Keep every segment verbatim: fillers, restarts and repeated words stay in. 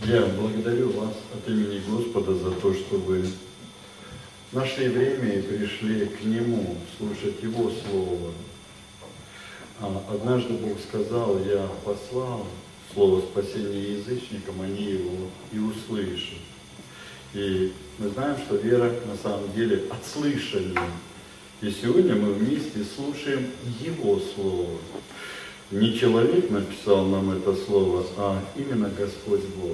Я благодарю вас от имени Господа за то, что вы нашли время и пришли к Нему, слушать Его Слово. А однажды Бог сказал: я послал Слово спасения язычникам, они его и услышат. И мы знаем, что вера на самом деле от слышания. И сегодня мы вместе слушаем Его Слово. Не человек написал нам это Слово, а именно Господь Бог.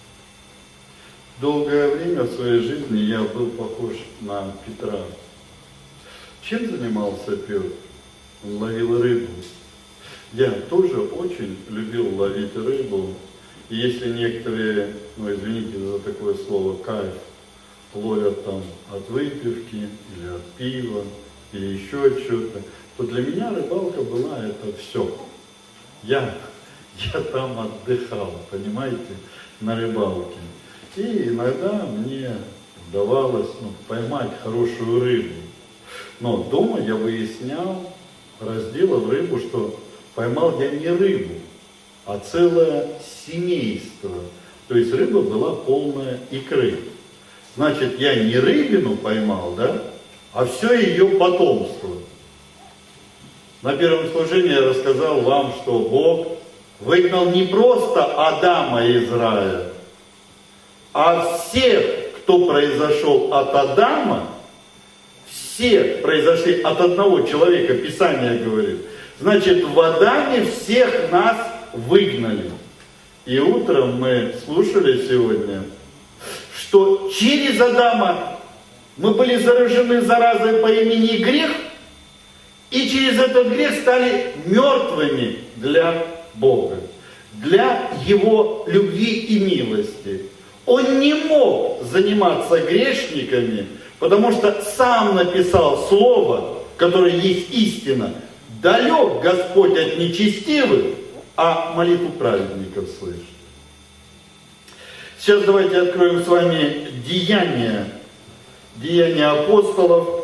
Долгое время в своей жизни я был похож на Петра. Чем занимался Петр? Он ловил рыбу. Я тоже очень любил ловить рыбу. И если некоторые, ну извините за такое слово, кайф, ловят там от выпивки или от пива, или еще от чего-то, то для меня рыбалка была это все. Я, я там отдыхал, понимаете, на рыбалке. И иногда мне удавалось ну, поймать хорошую рыбу. Но дома я выяснял, разделав рыбу, что поймал я не рыбу, а целое семейство. То есть рыба была полная икры. Значит, я не рыбину поймал, да, а все ее потомство. На первом служении я рассказал вам, что Бог выгнал не просто Адама из рая, а всех, кто произошел от Адама, все произошли от одного человека, Писание говорит. Значит, в Адаме всех нас выгнали. И утром мы слушали сегодня, что через Адама мы были заражены заразой по имени грех, и через этот грех стали мертвыми для Бога, для Его любви и милости. Он не мог заниматься грешниками, потому что сам написал слово, которое есть истина. Далек Господь от нечестивых, а молитву праведников слышит. Сейчас давайте откроем с вами Деяния, Деяния апостолов.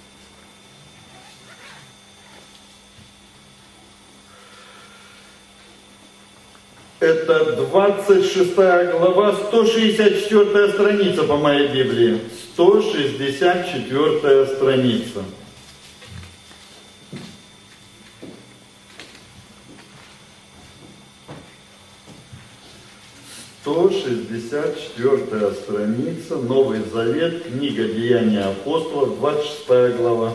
Это двадцать шестая глава, сто шестьдесят четвёртая страница по моей Библии. сто шестьдесят четвёртая страница. сто шестьдесят четвёртая страница, Новый Завет, книга Деяния апостолов, двадцать шестая глава.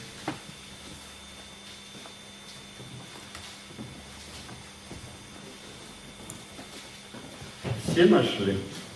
Все нашли?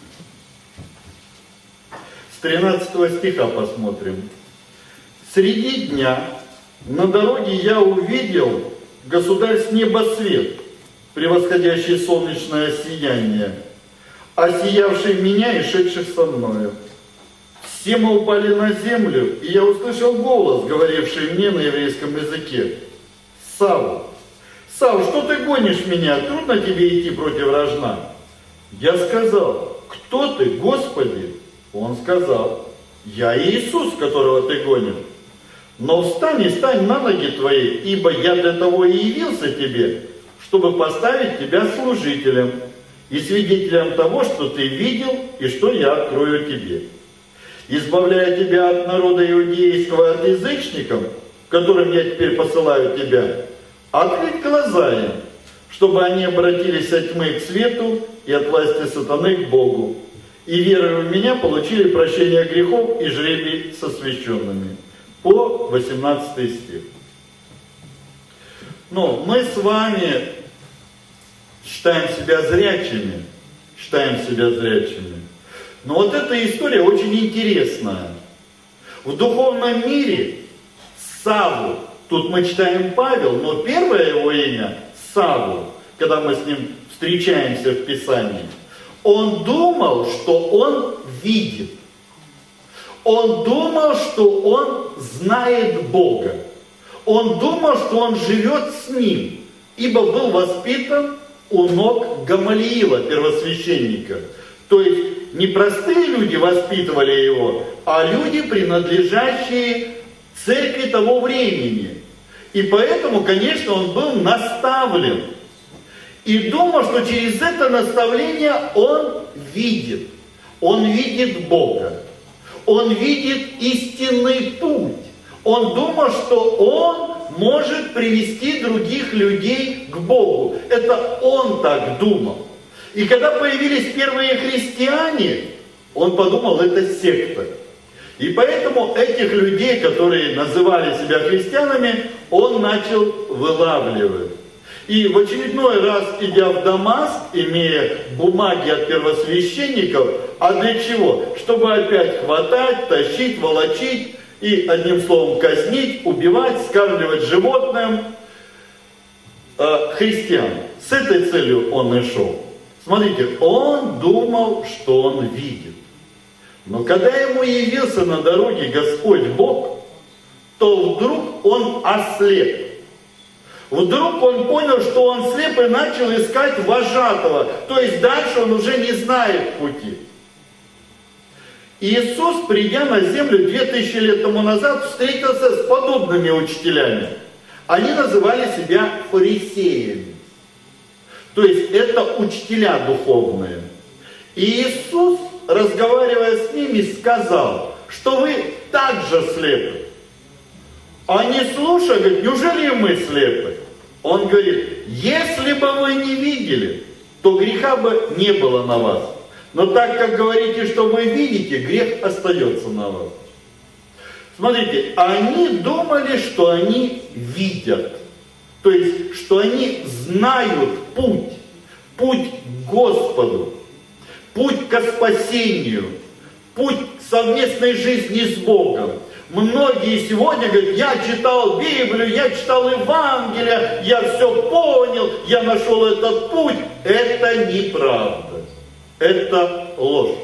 С тринадцатого стиха посмотрим. «Среди дня на дороге я увидел, государь, с неба свет, превосходящий солнечное сияние, осиявший меня и шедших со мною. Все мы упали на землю, и я услышал голос, говоривший мне на еврейском языке: Савл, Савл, что ты гонишь меня? Трудно тебе идти против рожна. Я сказал: кто ты, Господи? Он сказал: я Иисус, которого ты гонишь. Но встань и стань на ноги твои, ибо я для того и явился тебе, чтобы поставить тебя служителем и свидетелем того, что ты видел и что я открою тебе. Избавляя тебя от народа иудейского, от язычников, которым я теперь посылаю тебя, открыть глаза им, чтобы они обратились от тьмы к свету и от власти сатаны к Богу, и веруя в меня получили прощение грехов и жребий со священными». По восемнадцатый стих. Но мы с вами считаем себя зрячими, считаем себя зрячими. Но вот эта история очень интересная. В духовном мире Савл, тут мы читаем Павел, но первое его имя Савл, когда мы с ним встречаемся в Писании, он думал, что он видит. Он думал, что он знает Бога. Он думал, что он живет с Ним, ибо был воспитан у ног Гамалиила, первосвященника. То есть не простые люди воспитывали его, а люди, принадлежащие церкви того времени. И поэтому, конечно, он был наставлен. И думал, что через это наставление он видит. Он видит Бога. Он видит истинный путь. Он думал, что он может привести других людей к Богу. Это он так думал. И когда появились первые христиане, он подумал, это секта. И поэтому этих людей, которые называли себя христианами, он начал вылавливать. И в очередной раз, идя в Дамаск, имея бумаги от первосвященников, а для чего? Чтобы опять хватать, тащить, волочить и, одним словом, казнить, убивать, скармливать животным э, христиан. С этой целью он и шел. Смотрите, он думал, что он видит. Но когда ему явился на дороге Господь Бог, то вдруг он ослеп. Вдруг он понял, что он слеп, и начал искать вожатого. То есть дальше он уже не знает пути. Иисус, придя на землю две тысячи лет тому назад, встретился с подобными учителями. Они называли себя фарисеями. То есть это учителя духовные. И Иисус, разговаривая с ними, сказал, что вы также слепы. Они слушают, говорят, неужели и мы слепы? Он говорит, если бы вы не видели, то греха бы не было на вас. Но так как говорите, что вы видите, грех остается на вас. Смотрите, они думали, что они видят. То есть, что они знают путь. Путь к Господу. Путь к спасению. Путь к совместной жизни с Богом. Многие сегодня говорят, я читал Библию, я читал Евангелие, я все понял, я нашел этот путь. Это неправда. Это ложь.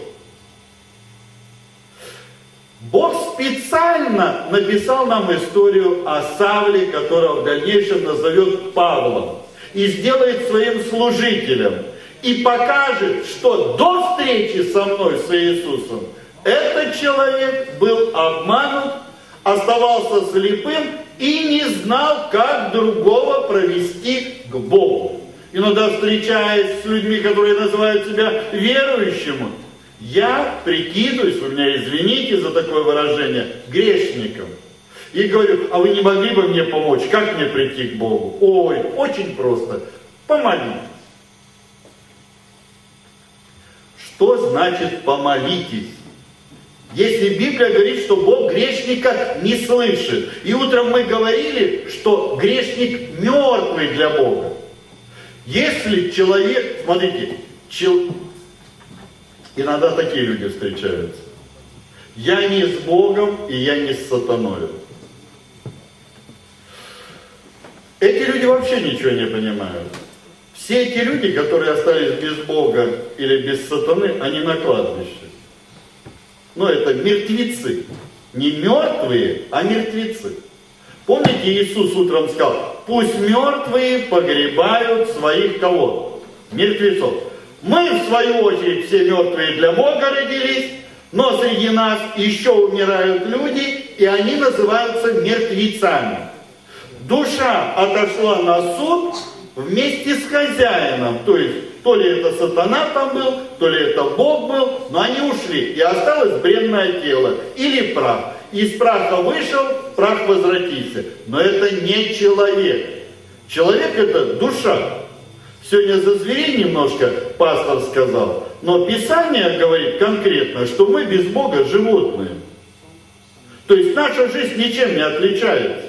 Бог специально написал нам историю о Савле, которого в дальнейшем назовет Павлом, и сделает своим служителем. И покажет, что до встречи со мной, с Иисусом, этот человек был обманут, оставался слепым и не знал, как другого провести к Богу. Иногда, встречаясь с людьми, которые называют себя верующими, я прикидываюсь, вы меня извините за такое выражение, грешником. И говорю, а вы не могли бы мне помочь? Как мне прийти к Богу? Ой, очень просто. Помолитесь. Что значит помолитесь? Если Библия говорит, что Бог грешника не слышит. И утром мы говорили, что грешник мертвый для Бога. Если человек, смотрите, чел... иногда такие люди встречаются. Я не с Богом, и я не с сатаной. Эти люди вообще ничего не понимают. Все эти люди, которые остались без Бога или без сатаны, они на кладбище. Но это мертвецы. Не мертвые, а мертвецы. Помните, Иисус утром сказал, пусть мертвые погребают своих кого? Мертвецов. Мы, в свою очередь, все мертвые для Бога родились, но среди нас еще умирают люди, и они называются мертвецами. Душа отошла на суд вместе с хозяином, то есть то ли это сатана там был, то ли это Бог был, но они ушли, и осталось бренное тело или прах. Из праха вышел, прах возвратится. Но это не человек. Человек это душа. Сегодня за зверей немножко пастор сказал, но Писание говорит конкретно, что мы без Бога животные. То есть наша жизнь ничем не отличается.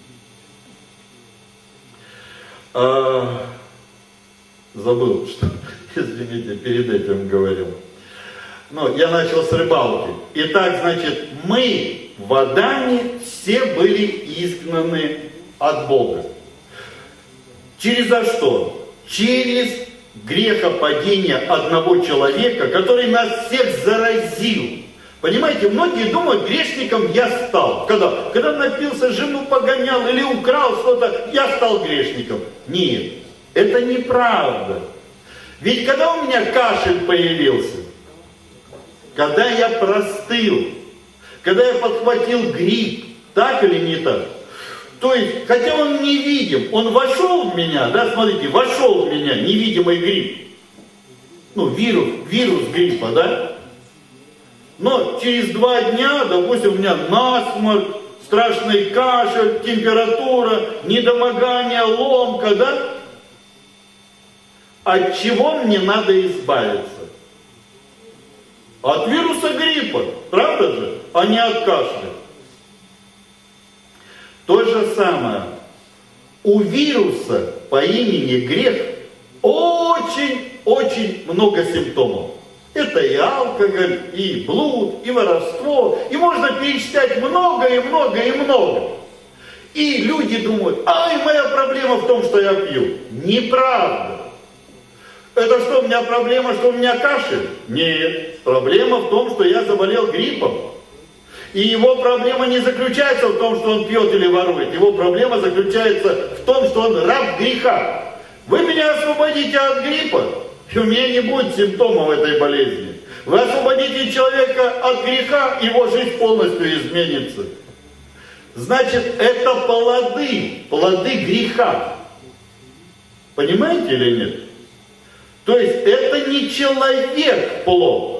А, забыл, что, извините, перед этим говорил. Но я начал с рыбалки. Итак, значит, мы в Адаме все были изгнаны от Бога. Через за что? Через грехопадение одного человека, который нас всех заразил. Понимаете, многие думают, грешником я стал. Когда? Когда напился, жену погонял или украл что-то, я стал грешником. Нет, это неправда. Ведь когда у меня кашель появился, когда я простыл, когда я подхватил грипп, так или не так, То есть, хотя он невидим, он вошел в меня, да, смотрите, вошел в меня невидимый грипп. Ну, вирус, вирус гриппа, да? Но через два дня, допустим, у меня насморк, страшный кашель, температура, недомогание, ломка, да? От чего мне надо избавиться? От вируса гриппа, правда же? А не от кашля. То же самое. У вируса по имени грех очень-очень много симптомов. Это и алкоголь, и блуд, и воровство. И можно перечислять много, и много, и много. И люди думают, ай, моя проблема в том, что я пью. Неправда. Это что, у меня проблема, что у меня кашель? Нет. Проблема в том, что я заболел гриппом. И его проблема не заключается в том, что он пьет или ворует. Его проблема заключается в том, что он раб греха. Вы меня освободите от гриппа, и у меня не будет симптомов этой болезни. Вы освободите человека от греха, его жизнь полностью изменится. Значит, это плоды, плоды греха. Понимаете или нет? То есть это не человек плод.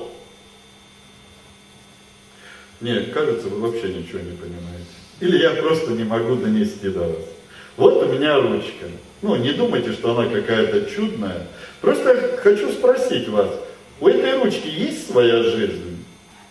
Нет, кажется, вы вообще ничего не понимаете. Или я просто не могу донести до вас. Вот у меня ручка. Ну, не думайте, что она какая-то чудная. Просто я хочу спросить вас, у этой ручки есть своя жизнь?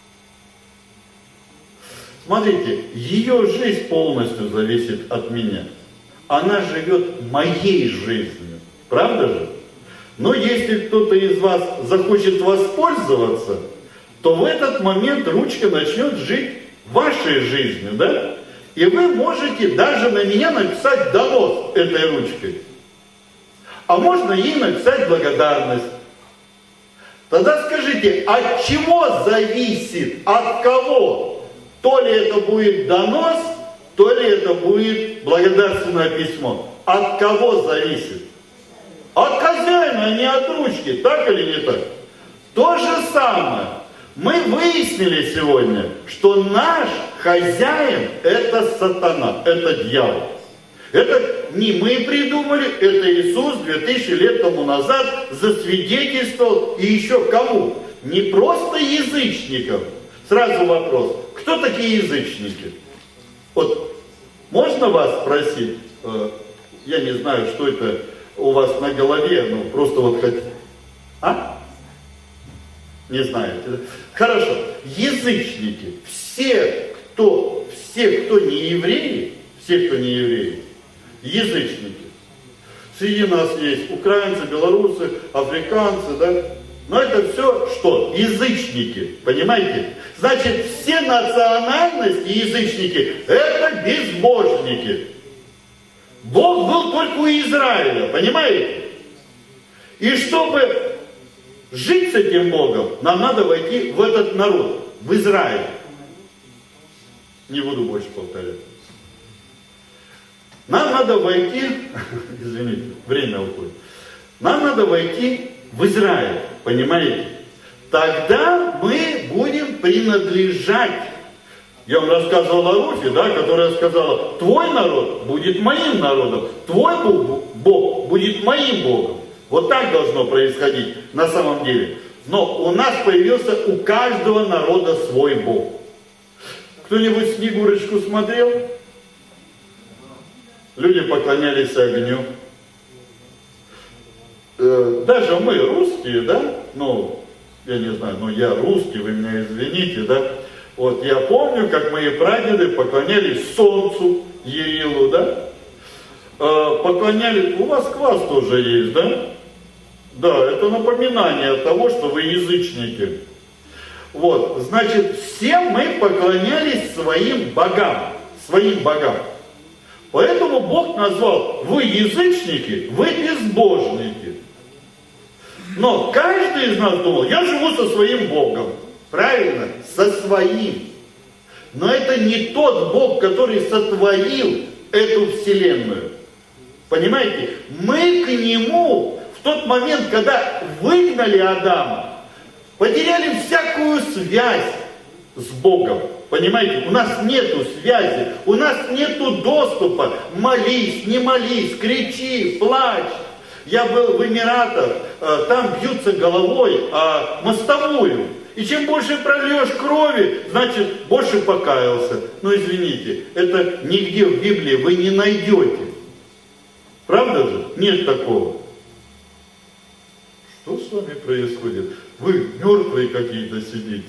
Смотрите, ее жизнь полностью зависит от меня. Она живет моей жизнью. Правда же? Но если кто-то из вас захочет воспользоваться, то в этот момент ручка начнет жить вашей жизнью, да? И вы можете даже на меня написать донос этой ручкой. А можно ей написать благодарность. Тогда скажите, от чего зависит, от кого? То ли это будет донос, то ли это будет благодарственное письмо. От кого зависит? От хозяина, а не от ручки, так или не так? То же самое. Мы выяснили сегодня, что наш хозяин – это сатана, это дьявол. Это не мы придумали, это Иисус две тысячи лет тому назад засвидетельствовал. И еще кому? Не просто язычникам. Сразу вопрос, кто такие язычники? Вот можно вас спросить, э, я не знаю, что это у вас на голове, ну просто вот хоть... А? Не знаете, да? Хорошо. Язычники, все, кто, все, кто не евреи, все, кто не евреи, язычники. Среди нас есть украинцы, белорусы, африканцы, да? Но это все что? Язычники, понимаете? Значит, все национальности язычники, это безбожники. Бог был только у Израиля, понимаете? И чтобы жить с этим Богом, нам надо войти в этот народ, в Израиль. Не буду больше повторять. Нам надо войти, извините, время уходит. Нам надо войти в Израиль, понимаете? Тогда мы будем принадлежать. Я вам рассказывал о Руфе, да, которая сказала, твой народ будет моим народом, твой Бог будет моим Богом. Вот так должно происходить на самом деле. Но у нас появился у каждого народа свой Бог. Кто-нибудь Снегурочку смотрел? Люди поклонялись огню. Даже мы, русские, да, ну, я не знаю, но я русский, вы меня извините, да. Вот я помню, как мои прадеды поклонялись солнцу, Ерилу, да. Поклонялись, у вас квас тоже есть, да? Да, это напоминание того, что вы язычники. Вот, значит, все мы поклонялись своим богам, своим богам. Поэтому Бог назвал, вы язычники, вы безбожники. Но каждый из нас думал, я живу со своим Богом. Правильно? Со своим. Но это не тот Бог, который сотворил эту вселенную. Понимаете? Мы к Нему в тот момент, когда выгнали Адама, потеряли всякую связь. с Богом. Понимаете, у нас нету связи, у нас нету доступа. Молись, не молись, кричи, плачь. Я был в Эмиратах, там бьются головой о мостовую. И чем больше прольешь крови, значит больше покаялся. Но извините, это нигде в Библии вы не найдете. Правда же? Нет такого. Что с вами происходит? Вы мертвые какие-то сидите.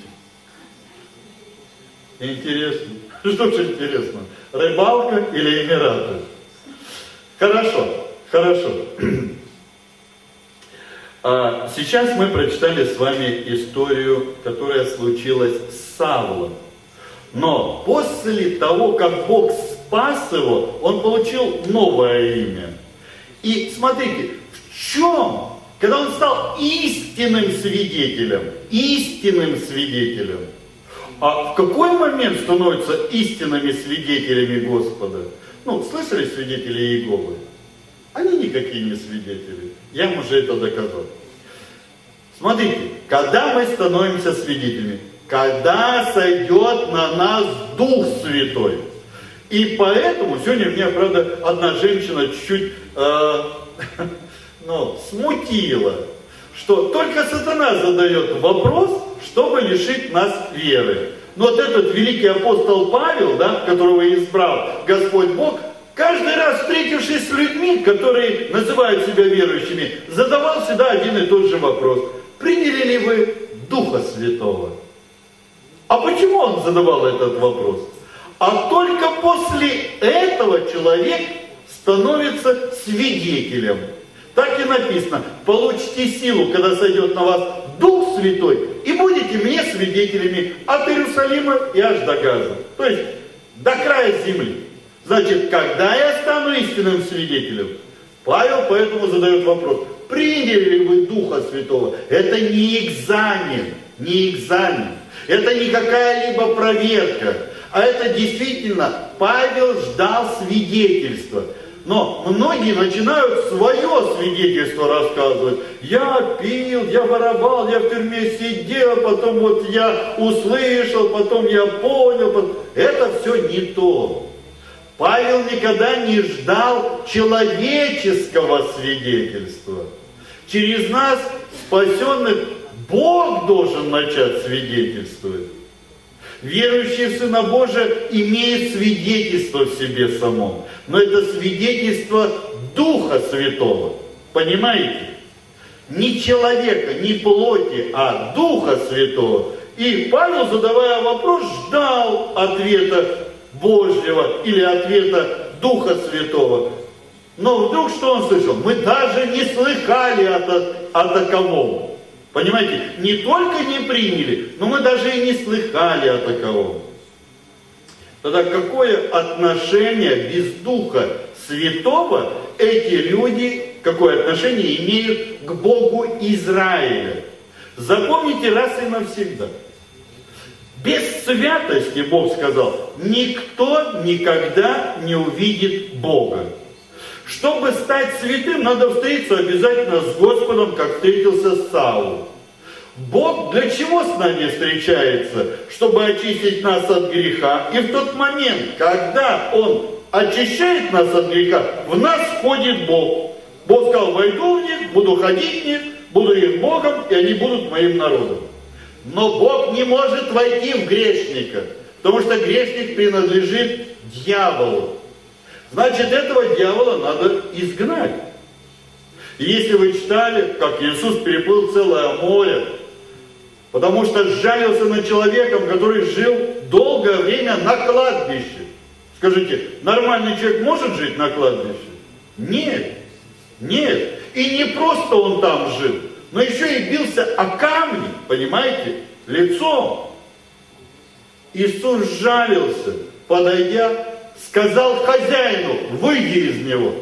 Интересно. Что же интересно? Рыбалка или Эмираты? Хорошо, хорошо. Сейчас мы прочитали с вами историю, которая случилась с Савлом. Но после того, как Бог спас его, он получил новое имя. И смотрите, в чем, когда он стал истинным свидетелем, истинным свидетелем, а в какой момент становятся истинными свидетелями Господа? Ну, слышали свидетели Иеговы? Они никакие не свидетели. Я им уже это доказал. Смотрите, когда мы становимся свидетелями? Когда сойдет на нас Дух Святой. И поэтому, сегодня меня, правда, одна женщина чуть-чуть э, ну, смутила, что только сатана задает вопрос, чтобы лишить нас веры. Но вот этот великий апостол Павел, да, которого избрал Господь Бог, каждый раз, встретившись с людьми, которые называют себя верующими, задавал всегда один и тот же вопрос. Приняли ли вы Духа Святого? А почему он задавал этот вопрос? А только после этого человек становится свидетелем. Так и написано. Получите силу, когда сойдет на вас Дух Святой, и будете мне свидетелями от Иерусалима и аж до Газа. То есть до края земли. Значит, когда я стану истинным свидетелем? Павел поэтому задает вопрос. Приняли ли вы Духа Святого? Это не экзамен, не экзамен. Это не какая-либо проверка. А это действительно Павел ждал свидетельства. Но многие начинают свое свидетельство рассказывать. Я пил, я воровал, я в тюрьме сидел, потом вот я услышал, потом я понял. Потом... Это все не то. Павел никогда не ждал человеческого свидетельства. Через нас, спасенных, Бог должен начать свидетельствовать. Верующий в Сына Божия имеет свидетельство в себе самом. Но это свидетельство Духа Святого. Понимаете? Не человека, не плоти, а Духа Святого. И Павел, задавая вопрос, ждал ответа Божьего или ответа Духа Святого. Но вдруг что он слышал? Мы даже не слыхали о, о таковом. Понимаете, не только не приняли, но мы даже и не слыхали о таковом. Тогда какое отношение без Духа Святого эти люди, какое отношение имеют к Богу Израиля? Запомните раз и навсегда. Без святости, Бог сказал, никто никогда не увидит Бога. Чтобы стать святым, надо встретиться обязательно с Господом, как встретился Саул. Бог для чего с нами встречается? Чтобы очистить нас от греха. И в тот момент, когда Он очищает нас от греха, в нас входит Бог. Бог сказал, войду в них, буду ходить в них, буду их Богом, и они будут моим народом. Но Бог не может войти в грешника, потому что грешник принадлежит дьяволу. Значит, этого дьявола надо изгнать. И если вы читали, как Иисус переплыл целое море, потому что сжалился над человеком, который жил долгое время на кладбище. Скажите, нормальный человек может жить на кладбище? Нет, нет. И не просто он там жил, но еще и бился о камни, понимаете, лицом. Иисус сжалился, подойдя, сказал хозяину, выйди из него.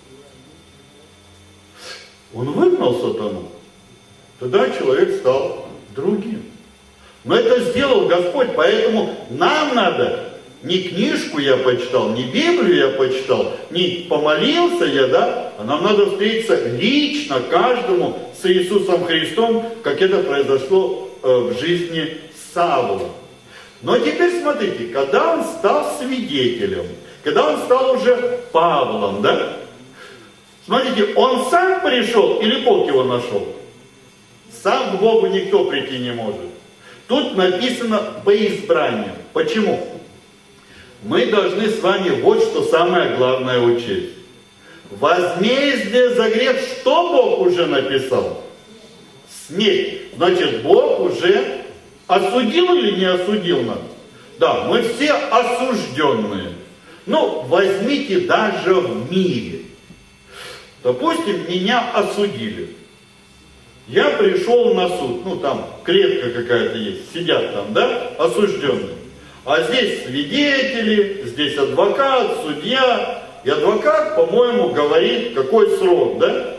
Он выгнал сатану. Тогда человек стал другим. Но это сделал Господь, поэтому нам надо, не книжку я почитал, не Библию я почитал, не помолился я, да, а нам надо встретиться лично каждому с Иисусом Христом, как это произошло э, в жизни Савла. Но теперь смотрите, когда он стал свидетелем, когда он стал уже Павлом, да? Смотрите, он сам пришел или Бог его нашел? Сам к Богу никто прийти не может. Тут написано по избранию. Почему? Мы должны с вами вот что самое главное учесть. Возмездие за грех, что Бог уже написал? Смерть. Значит, Бог уже осудил или не осудил нас? Да, мы все осужденные. Ну, возьмите даже в мире. Допустим, меня осудили. Я пришел на суд, ну там клетка какая-то есть, сидят там, да, осужденные. А здесь свидетели, здесь адвокат, судья. И адвокат, по-моему, говорит, какой срок, да?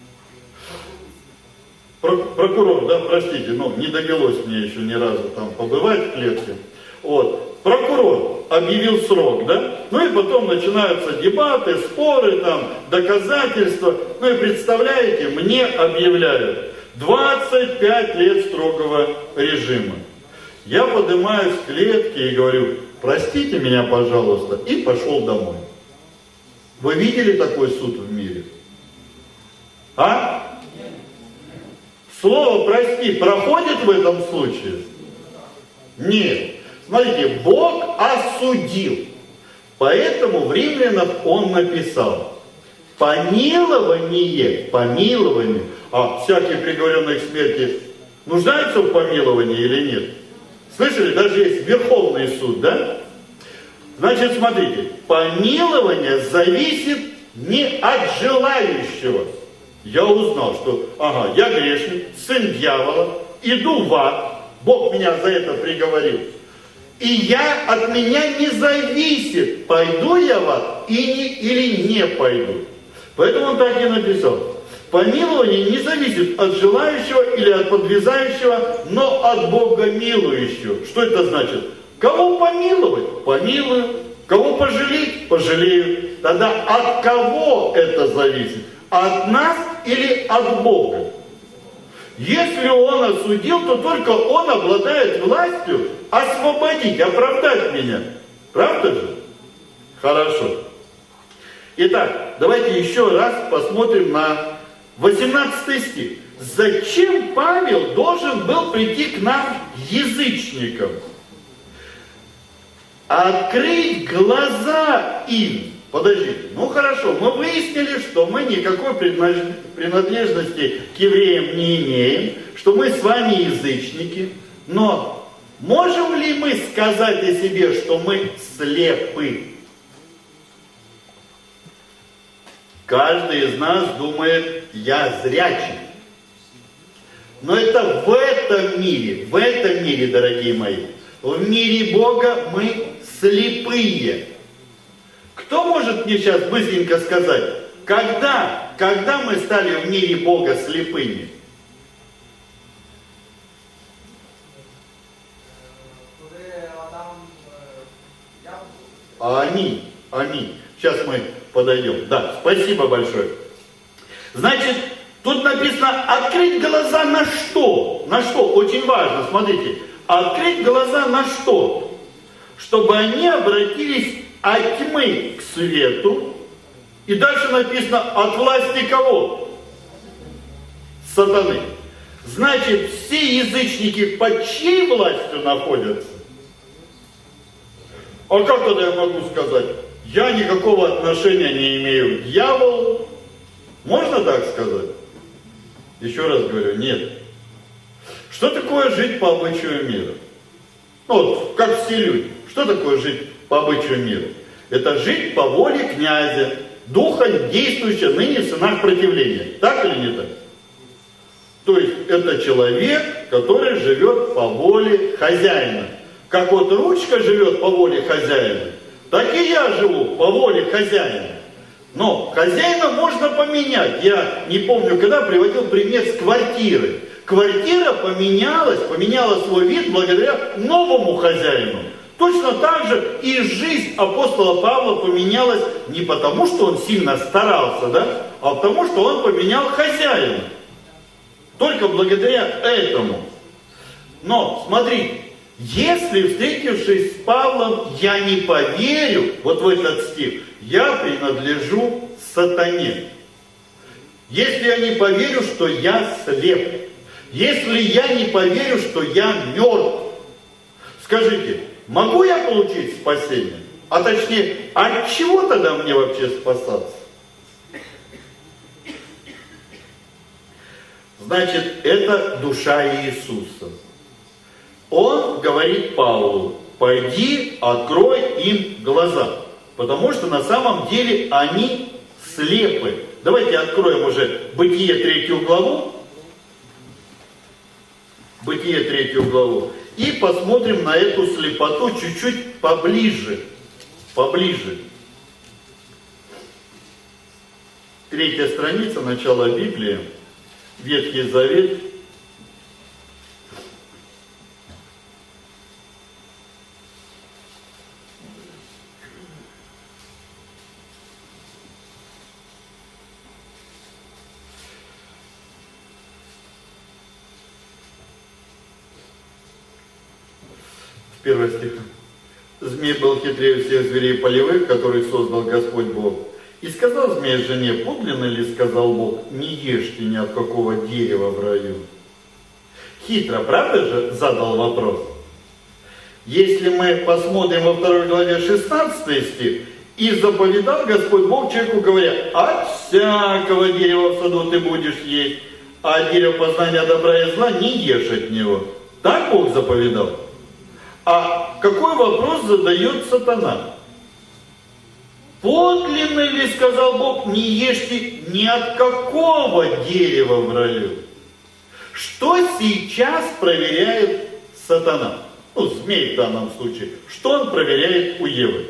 Прокурор, да, простите, ну не довелось мне еще ни разу там побывать в клетке. Вот. Прокурор объявил срок, да? Ну и потом начинаются дебаты, споры, там, доказательства. Ну и представляете, мне объявляют двадцать пять лет строгого режима. Я поднимаюсь с клетки и говорю, простите меня, пожалуйста, и пошел домой. Вы видели такой суд в мире? А? Слово «прости» проходит в этом случае? Нет. Смотрите, Бог осудил. Поэтому в Римлянам он написал: помилование, помилование. А всякий приговоренный к смерти нуждается в помиловании или нет? Слышали, даже есть Верховный суд, да? Значит, смотрите, помилование зависит не от желающего. Я узнал, что, ага, я грешник, сын дьявола, иду в ад, Бог меня за это приговорил. И я, от меня не зависит, пойду я в ад и не, или не пойду. Поэтому он так и написал. Помилование не зависит от желающего или от подвязающего, но от Бога милующего. Что это значит? Кого помиловать? Помилую. Кого пожалеть? Пожалею. Тогда от кого это зависит? От нас или от Бога? Если он осудил, то только он обладает властью освободить, оправдать меня. Правда же? Хорошо. Итак, давайте еще раз посмотрим на восемнадцатый стих. Зачем Павел должен был прийти к нам, язычникам? Открыть глаза им. Подождите, ну хорошо, мы выяснили, что мы никакой принадлежности к евреям не имеем, что мы с вами язычники, но можем ли мы сказать о себе, что мы слепы? Каждый из нас думает, я зрячий. Но это в этом мире, в этом мире, дорогие мои, в мире Бога мы слепые. Кто может мне сейчас быстренько сказать, когда, когда мы стали в мире Бога слепыми? Аминь, аминь. Сейчас мы подойдем. Да, спасибо большое. Значит, тут написано открыть глаза на что? На что? Очень важно, смотрите. Открыть глаза на что? Чтобы они обратились от тьмы к свету. И дальше написано от власти кого? Сатаны. Значит, все язычники под чьей властью находятся? А как тогда я могу сказать? Я никакого отношения не имею к дьяволу. Можно так сказать? Еще раз говорю, нет. Что такое жить по обычаю мира? Ну, вот, как все люди. Что такое жить по обычаю мира? Это жить по воле князя, духа действующего ныне в сынах противления. Так или не так? То есть это человек, который живет по воле хозяина. Как вот ручка живет по воле хозяина, так и я живу по воле хозяина. Но хозяина можно поменять. Я не помню, когда приводил пример с квартиры. Квартира поменялась, поменяла свой вид благодаря новому хозяину. Точно так же и жизнь апостола Павла поменялась не потому, что он сильно старался, да, а потому, что он поменял хозяина. Только благодаря этому. Но, смотрите, Если, встретившись с Павлом, я не поверю, вот в этот стих, я принадлежу сатане. Если я не поверю, что я слеп, если я не поверю, что я мертв, скажите, могу я получить спасение? А точнее, от чего тогда мне вообще спасаться? Значит, это душа Иисуса. Он говорит Павлу, пойди, открой им глаза. Потому что на самом деле они слепы. Давайте откроем уже Бытие третью главу. Бытие третью главу. И посмотрим на эту слепоту чуть-чуть поближе. Поближе. Третья страница, начало Библии. Ветхий Завет. Первый стих. Змей был хитрее всех зверей полевых, которых создал Господь Бог. И сказал змей жене, подлинно ли сказал Бог, не ешьте ни от какого дерева в раю. Хитро, правда же, задал вопрос. Если мы посмотрим во второй главе шестнадцатый стих, и заповедал Господь Бог человеку, говоря, от всякого дерева в саду ты будешь есть, а от дерева познания добра и зла не ешь от него. Так Бог заповедал? А какой вопрос задает сатана? Подлинно ли, сказал Бог, не ешьте ни от какого дерева в раю? Что сейчас проверяет сатана? Ну, змей в данном случае. Что он проверяет у Евы?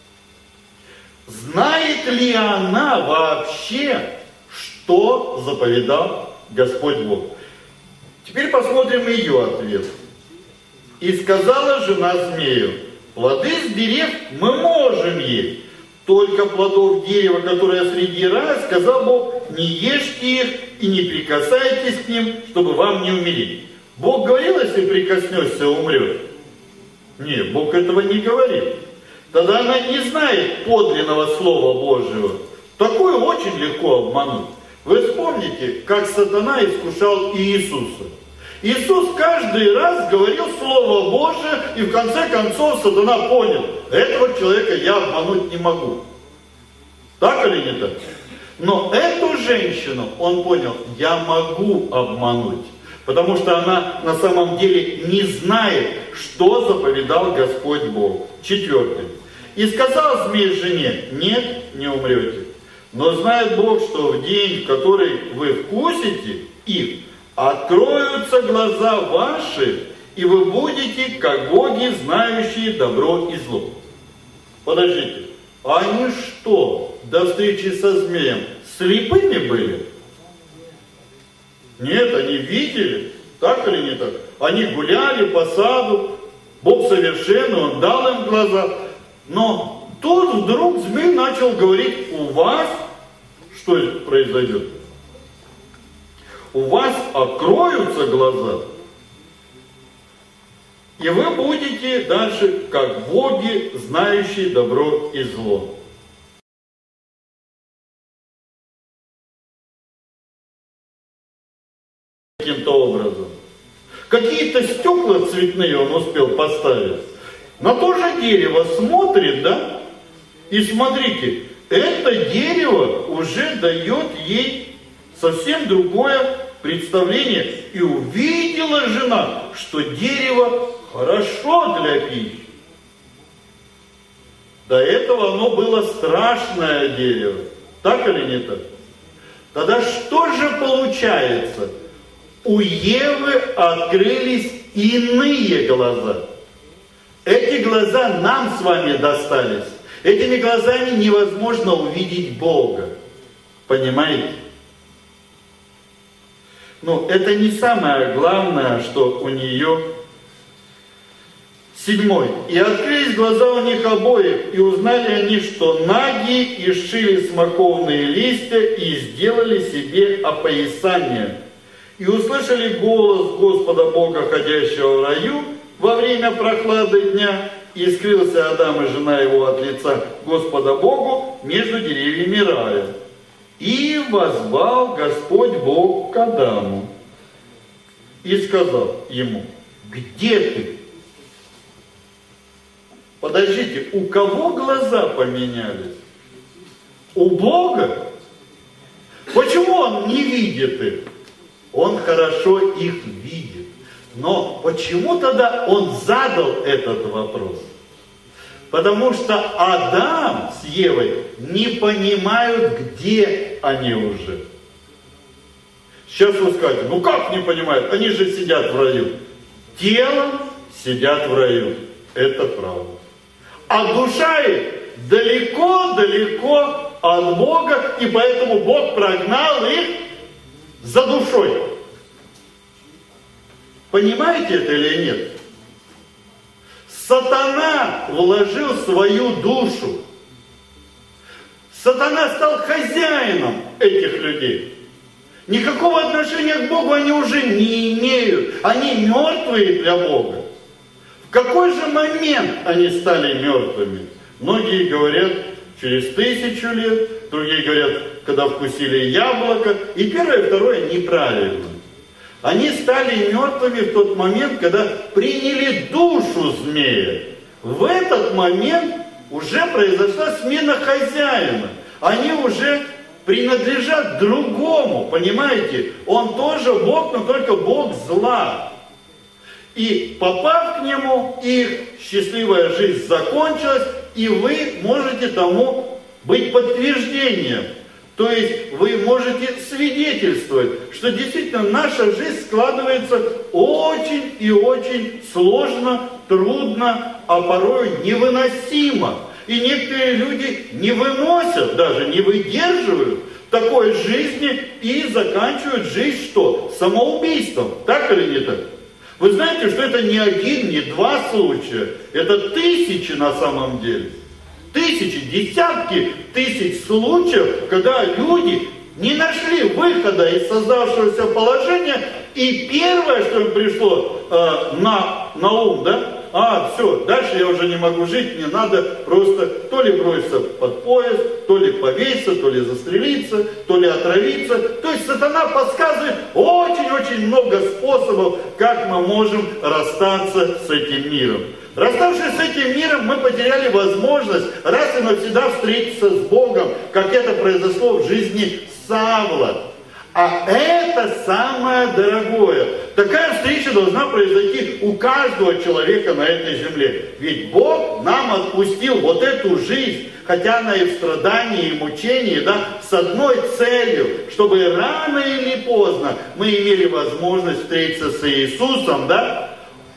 Знает ли она вообще, что заповедал Господь Бог? Теперь посмотрим ее ответ. И сказала жена змею, плоды с дерев мы можем есть, только плодов дерева, которое среди рая, сказал Бог, не ешьте их и не прикасайтесь к ним, чтобы вам не умереть. Бог говорил, если прикоснешься, умрет? Нет, Бог этого не говорит. Тогда она не знает подлинного Слова Божьего. Такое очень легко обмануть. Вы вспомните, как сатана искушал Иисуса. Иисус каждый раз говорил Слово Божие, и в конце концов сатана понял, этого человека я обмануть не могу. Так или не так? Но эту женщину он понял, я могу обмануть, потому что она на самом деле не знает, что заповедал Господь Бог. Четвертый. И сказал змей жене, нет, не умрете, но знает Бог, что в день, в который вы вкусите их, откроются глаза ваши, и вы будете, как боги, знающие добро и зло. Подождите, они что, до встречи со змеем слепыми были? Нет, они видели, так или не так? Они гуляли по саду, Бог совершенный, Он дал им глаза. Но тут вдруг змей начал говорить, у вас что произойдет? У вас откроются глаза, и вы будете дальше, как боги, знающие добро и зло. Каким-то образом. Какие-то стекла цветные он успел поставить. На то же дерево смотрит, да? И смотрите, это дерево уже дает ей совсем другое представление. И увидела жена, что дерево хорошо для пищи. До этого оно было страшное дерево. Так или не так? Тогда что же получается? У Евы открылись иные глаза. Эти глаза нам с вами достались. Этими глазами невозможно увидеть Бога. Понимаете? Но это не самое главное, что у нее. Седьмой. И открылись глаза у них обоих, и узнали они, что наги, и сшили смоковные листья, и сделали себе опоясание. И услышали голос Господа Бога, ходящего в раю, во время прохлады дня, и скрылся Адам и жена его от лица Господа Богу между деревьями рая. И воззвал Господь Бог к Адаму и сказал ему: где ты? Подождите, у кого глаза поменялись? У Бога? Почему он не видит их? Он хорошо их видит. Но почему тогда он задал этот вопрос? Потому что Адам с Евой не понимают, где они уже. Сейчас вы скажете: ну как не понимают? Они же сидят в раю. Телом сидят в раю. Это правда. А душа их далеко-далеко от Бога, и поэтому Бог прогнал их за душой. Понимаете это или нет? Сатана вложил свою душу. Сатана стал хозяином этих людей. Никакого отношения к Богу они уже не имеют. Они мертвые для Бога. В какой же момент они стали мертвыми? Многие говорят, через тысячу лет, другие говорят, когда вкусили яблоко. И первое, и второе неправильно. Они стали мертвыми в тот момент, когда приняли душу змея. В этот момент уже произошла смена хозяина. Они уже принадлежат другому, понимаете? Он тоже Бог, но только Бог зла. И попав к нему, их счастливая жизнь закончилась, и вы можете тому быть подтверждением. То есть вы можете свидетельствовать, что действительно наша жизнь складывается очень и очень сложно, трудно, а порой невыносимо. И некоторые люди не выносят, даже не выдерживают такой жизни и заканчивают жизнь что? Самоубийством. Так или не так? Вы знаете, что это не один, не два случая. Это тысячи на самом деле. Тысячи, десятки тысяч случаев, когда люди не нашли выхода из создавшегося положения, и первое, что им пришло э, на, на ум, да, а, все, дальше я уже не могу жить, мне надо просто то ли броситься под поезд, то ли повеситься, то ли застрелиться, то ли отравиться. То есть сатана подсказывает очень-очень много способов, как мы можем расстаться с этим миром. Расставшись с этим миром, мы потеряли возможность раз и навсегда встретиться с Богом, как это произошло в жизни Савла. А это самое дорогое. Такая встреча должна произойти у каждого человека на этой земле. Ведь Бог нам отпустил вот эту жизнь, хотя она и в страдании, и мучении, да, с одной целью, чтобы рано или поздно мы имели возможность встретиться с Иисусом, да,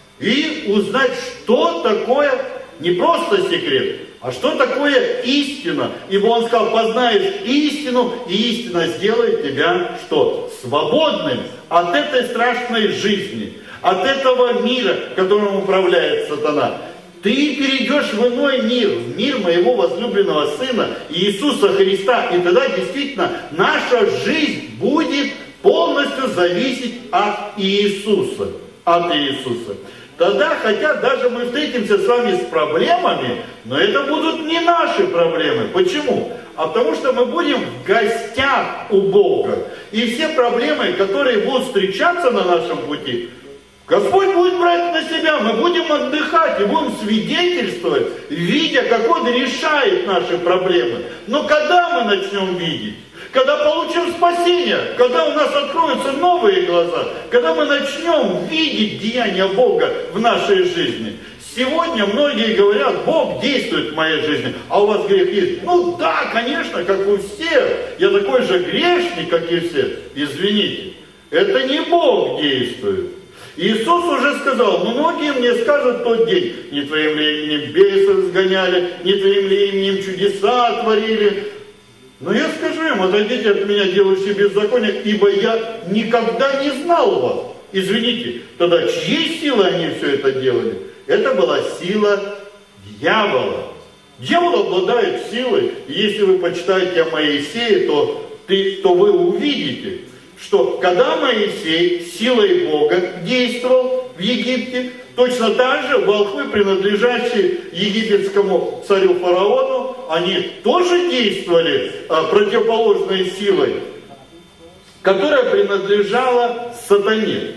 и узнать, что такое не просто секрет, а что такое истина. Ибо он сказал: познаешь истину, и истина сделает тебя что? Свободным от этой страшной жизни, от этого мира, которым управляет сатана. Ты перейдешь в иной мир, в мир моего возлюбленного Сына Иисуса Христа. И тогда действительно наша жизнь будет полностью зависеть от Иисуса. От Иисуса. Тогда, хотя даже мы встретимся с вами с проблемами, но это будут не наши проблемы. Почему? А потому что мы будем в гостях у Бога. И все проблемы, которые будут встречаться на нашем пути, Господь будет брать на себя. Мы будем отдыхать и будем свидетельствовать, видя, как Он решает наши проблемы. Но когда мы начнем видеть? Когда получим спасение, когда у нас откроются новые глаза, когда мы начнем видеть деяния Бога в нашей жизни. Сегодня многие говорят: Бог действует в моей жизни, а у вас грех есть. Ну да, конечно, как у всех. Я такой же грешник, как и все. Извините, это не Бог действует. Иисус уже сказал: многие мне скажут в тот день: не твоим ли именем бесов сгоняли, не твоим ли именем чудеса творили. Но я скажу им: отойдите от меня, делающие беззаконие, ибо я никогда не знал вас. Извините, тогда чьей силой они все это делали? Это была сила дьявола. Дьявол обладает силой. И если вы почитаете о Моисее, то, ты, то вы увидите, что когда Моисей силой Бога действовал, в Египте, точно так же волхвы, принадлежащие египетскому царю фараону, они тоже действовали а, противоположной силой, которая принадлежала сатане.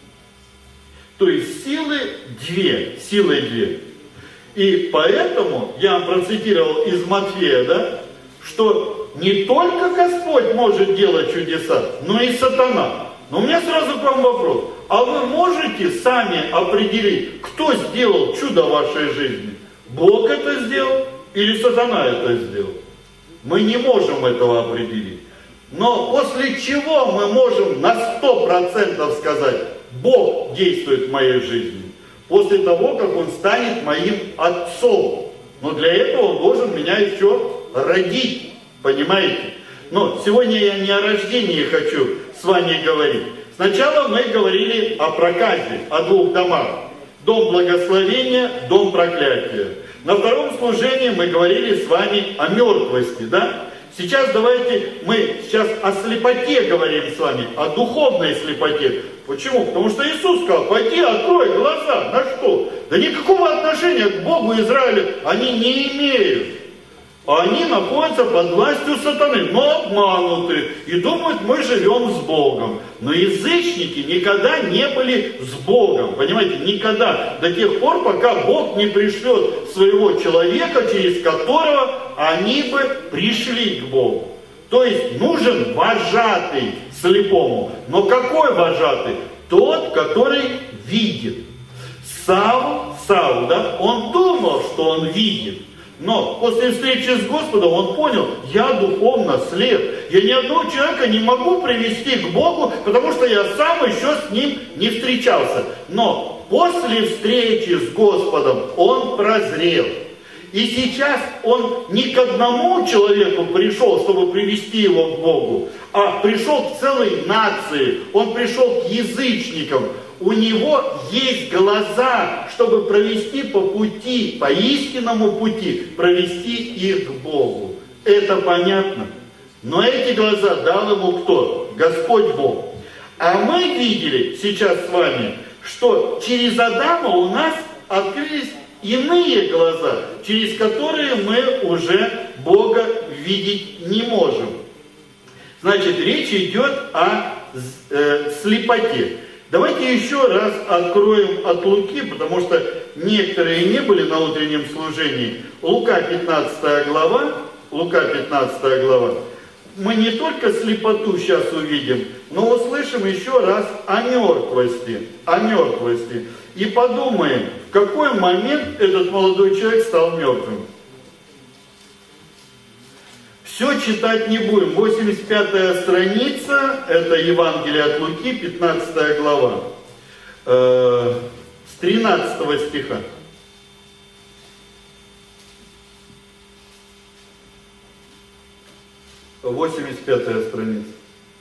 То есть силы две, силы две. И поэтому я процитировал из Матфея, да, что не только Господь может делать чудеса, но и сатана. Но у меня сразу к вам вопрос. А вы можете сами определить, кто сделал чудо в вашей жизни? Бог это сделал или сатана это сделал? Мы не можем этого определить. Но после чего мы можем на сто процентов сказать, Бог действует в моей жизни? После того, как Он станет моим отцом. Но для этого Он должен меня еще родить. Понимаете? Но сегодня я не о рождении хочу с вами говорить. Сначала мы говорили о проказе, о двух домах. Дом благословения, дом проклятия. На втором служении мы говорили с вами о мертвости, да? Сейчас давайте мы сейчас о слепоте говорим с вами, о духовной слепоте. Почему? Потому что Иисус сказал, пойди, открой глаза. На что? Да никакого отношения к Богу Израиля они не имеют. Они находятся под властью сатаны, но обмануты и думают, мы живем с Богом. Но язычники никогда не были с Богом, понимаете, никогда. До тех пор, пока Бог не пришлет своего человека, через которого они бы пришли к Богу. То есть нужен вожатый слепому. Но какой вожатый? Тот, который видит. Савл, Савл, да, он думал, что он видит. Но после встречи с Господом он понял, я духовно слеп. Я ни одного человека не могу привести к Богу, потому что я сам еще с ним не встречался. Но после встречи с Господом он прозрел. И сейчас он не к одному человеку пришел, чтобы привести его к Богу, а пришел к целой нации. Он пришел к язычникам. У него есть глаза, чтобы провести по пути, по истинному пути, провести их к Богу. Это понятно. Но эти глаза дал ему кто? Господь Бог. А мы видели сейчас с вами, что через Адама у нас открылись иные глаза, через которые мы уже Бога видеть не можем. Значит, речь идет о э, слепоте. Давайте еще раз откроем от Луки, потому что некоторые не были на утреннем служении. Лука пятнадцатая глава, Лука пятнадцатая глава. Мы не только слепоту сейчас увидим, но услышим еще раз о мертвости, о мертвости. И подумаем, в какой момент этот молодой человек стал мертвым. Все читать не будем. восемьдесят пятая страница, это Евангелие от Луки, пятнадцатая глава, э, с тринадцатого стиха. восемьдесят пятая страница.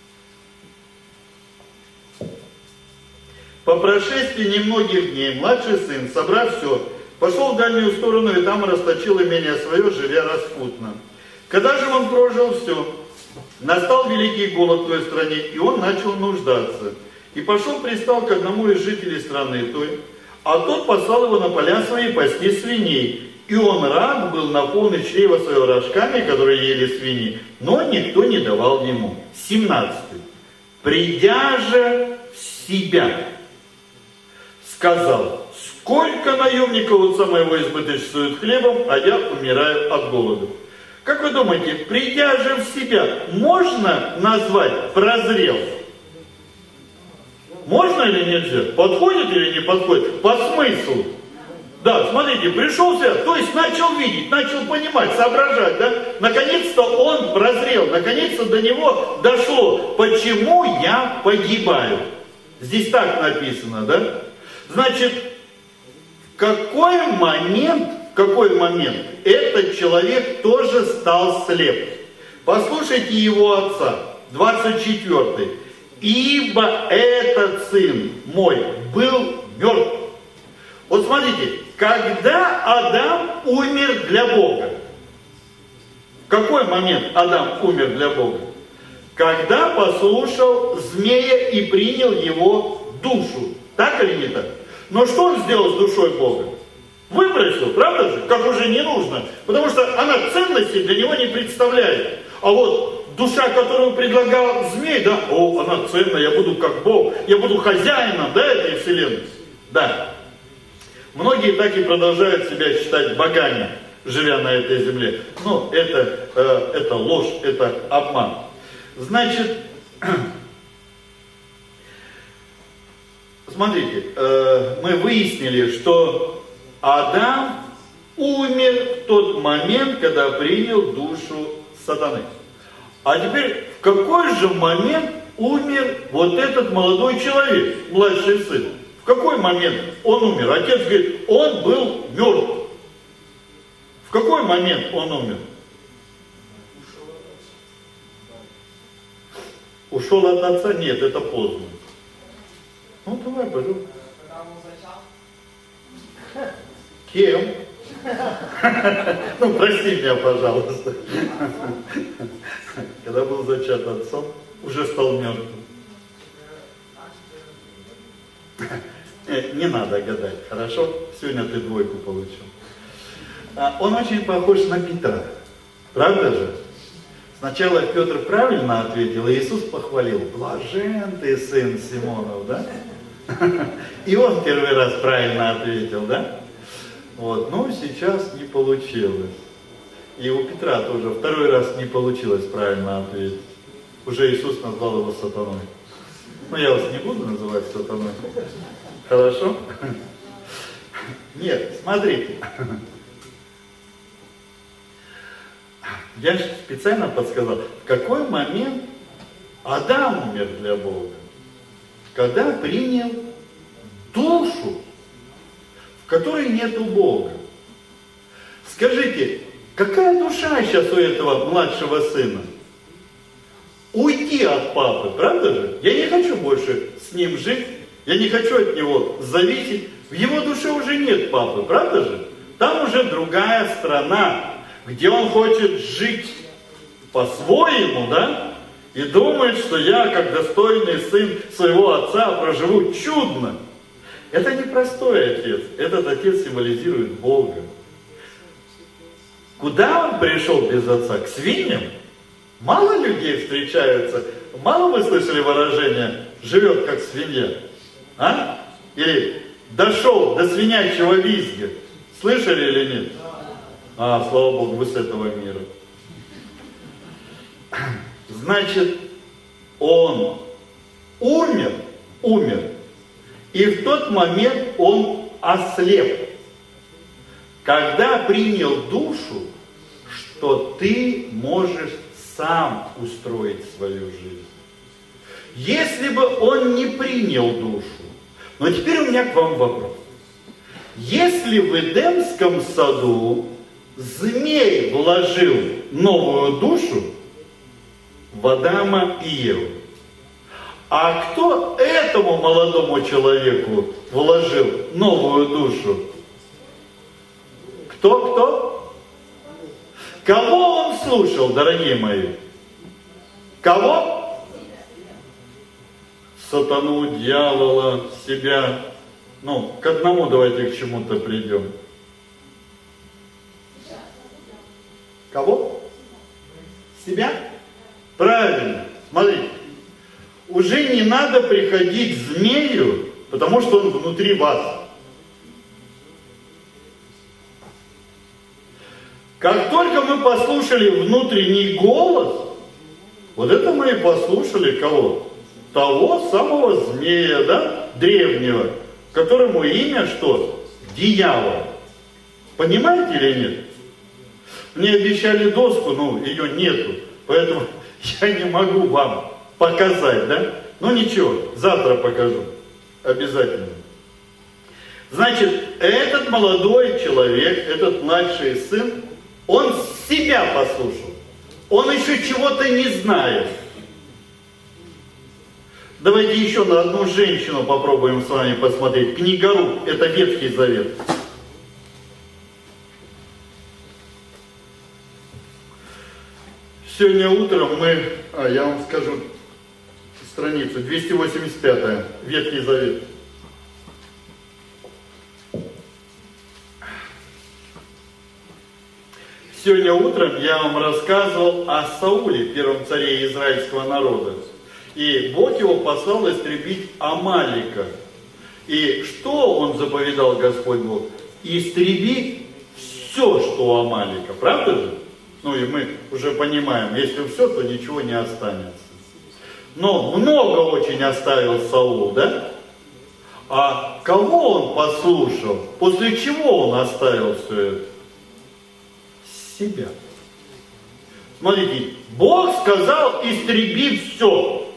По прошествии немногих дней младший сын, собрав все, пошел в дальнюю сторону и там расточил имение свое, живя распутно. Когда же он прожил все, настал великий голод в той стране, и он начал нуждаться. И пошел, пристал к одному из жителей страны той, а тот послал его на поля свои пасти свиней. И он рад был наполнить чрево свое рожками, которые ели свиньи, но никто не давал ему. семнадцатый. Придя же в себя, сказал, сколько наемников отца моего избыточествуют хлебом, а я умираю от голода. Как вы думаете, придя же в себя, можно назвать прозрел? Можно или нельзя? Подходит или не подходит? По смыслу. Да, смотрите, пришел в себя, то есть начал видеть, начал понимать, соображать, да? Наконец-то он прозрел, наконец-то до него дошло, почему я погибаю. Здесь так написано, да? Значит, в какой момент... В какой момент этот человек тоже стал слеп? Послушайте его отца, двадцать четвёртый. Ибо этот сын мой был мертв. Вот смотрите, когда Адам умер для Бога? В какой момент Адам умер для Бога? Когда послушал змея и принял его душу. Так или не так? Но что он сделал с душой Бога? Выбросил, правда же? Как уже не нужно. Потому что она ценности для него не представляет. А вот душа, которую предлагал змей, да, о, она ценная, я буду как Бог, я буду хозяином, да, этой вселенной. Да. Многие так и продолжают себя считать богами, живя на этой земле. Но это, э, это ложь, это обман. Значит, смотрите, э, мы выяснили, что Адам умер в тот момент, когда принял душу сатаны. А теперь, в какой же момент умер вот этот молодой человек, младший сын? В какой момент он умер? Отец говорит, он был мертв. В какой момент он умер? Ушел от отца? Нет, это поздно. Ну, давай, пожалуйста. Кем? Ну, прости меня, пожалуйста. Когда был зачат отцом, уже стал мертвым. Не надо гадать, хорошо? Сегодня ты двойку получил. Он очень похож на Петра. Правда же? Сначала Петр правильно ответил, и Иисус похвалил. Блажен ты, сын Симонов, да? И он первый раз правильно ответил, да? Вот, но сейчас не получилось. И у Петра тоже второй раз не получилось правильно ответить. Уже Иисус назвал его сатаной. Ну, я вас не буду называть сатаной. Хорошо? Нет, смотрите. Я же специально подсказал, в какой момент Адам умер для Бога. Когда принял душу, в которой нету Бога. Скажите, какая душа сейчас у этого младшего сына? Уйти от папы, правда же? Я не хочу больше с ним жить, я не хочу от него зависеть. В его душе уже нет папы, правда же? Там уже другая страна, где он хочет жить по-своему, да? И думает, что я, как достойный сын своего отца, проживу чудно. Это не простой отец, этот отец символизирует Бога. Куда он пришел без отца? К свиньям? Мало людей встречаются, мало вы слышали выражение «живет как свинья»? А? Или «дошел до свинячьего визга». Слышали или нет? А, слава Богу, вы с этого мира. Значит, он умер, умер, и в тот момент он ослеп, когда принял душу, что ты можешь сам устроить свою жизнь. Если бы он не принял душу, но теперь у меня к вам вопрос. Если в Эдемском саду змей вложил новую душу в Адама и Еву, а кто этому молодому человеку вложил новую душу? Кто, кто? Кого он слушал, дорогие мои? Кого? Сатану, дьявола, себя. Ну, к одному давайте к чему-то придем. Кого? Себя? Правильно. Смотрите. Уже не надо приходить к змею, потому что он внутри вас. Как только мы послушали внутренний голос, вот это мы и послушали кого? Того самого змея, да, древнего, которому имя что? Дьявол. Понимаете или нет? Мне обещали доску, но ее нету, поэтому я не могу вам показать, да? Ну ничего, завтра покажу. Обязательно. Значит, этот молодой человек, этот младший сын, он себя послушал. Он еще чего-то не знает. Давайте еще на одну женщину попробуем с вами посмотреть. Книга Рук, это Ветхий Завет. Сегодня утром мы, а я вам скажу страницу, двести восемьдесят пятая, Ветхий Завет. Сегодня утром я вам рассказывал о Сауле, первом царе израильского народа. И Бог его послал истребить Амалика. И что он заповедал, Господь Бог? Истреби все, что у Амалика. Правда же? Ну и мы уже понимаем, если все, то ничего не останется. Но много очень оставил Саул, да? А кого он послушал? После чего он оставил все это? Себя. Смотрите, Бог сказал, истреби все.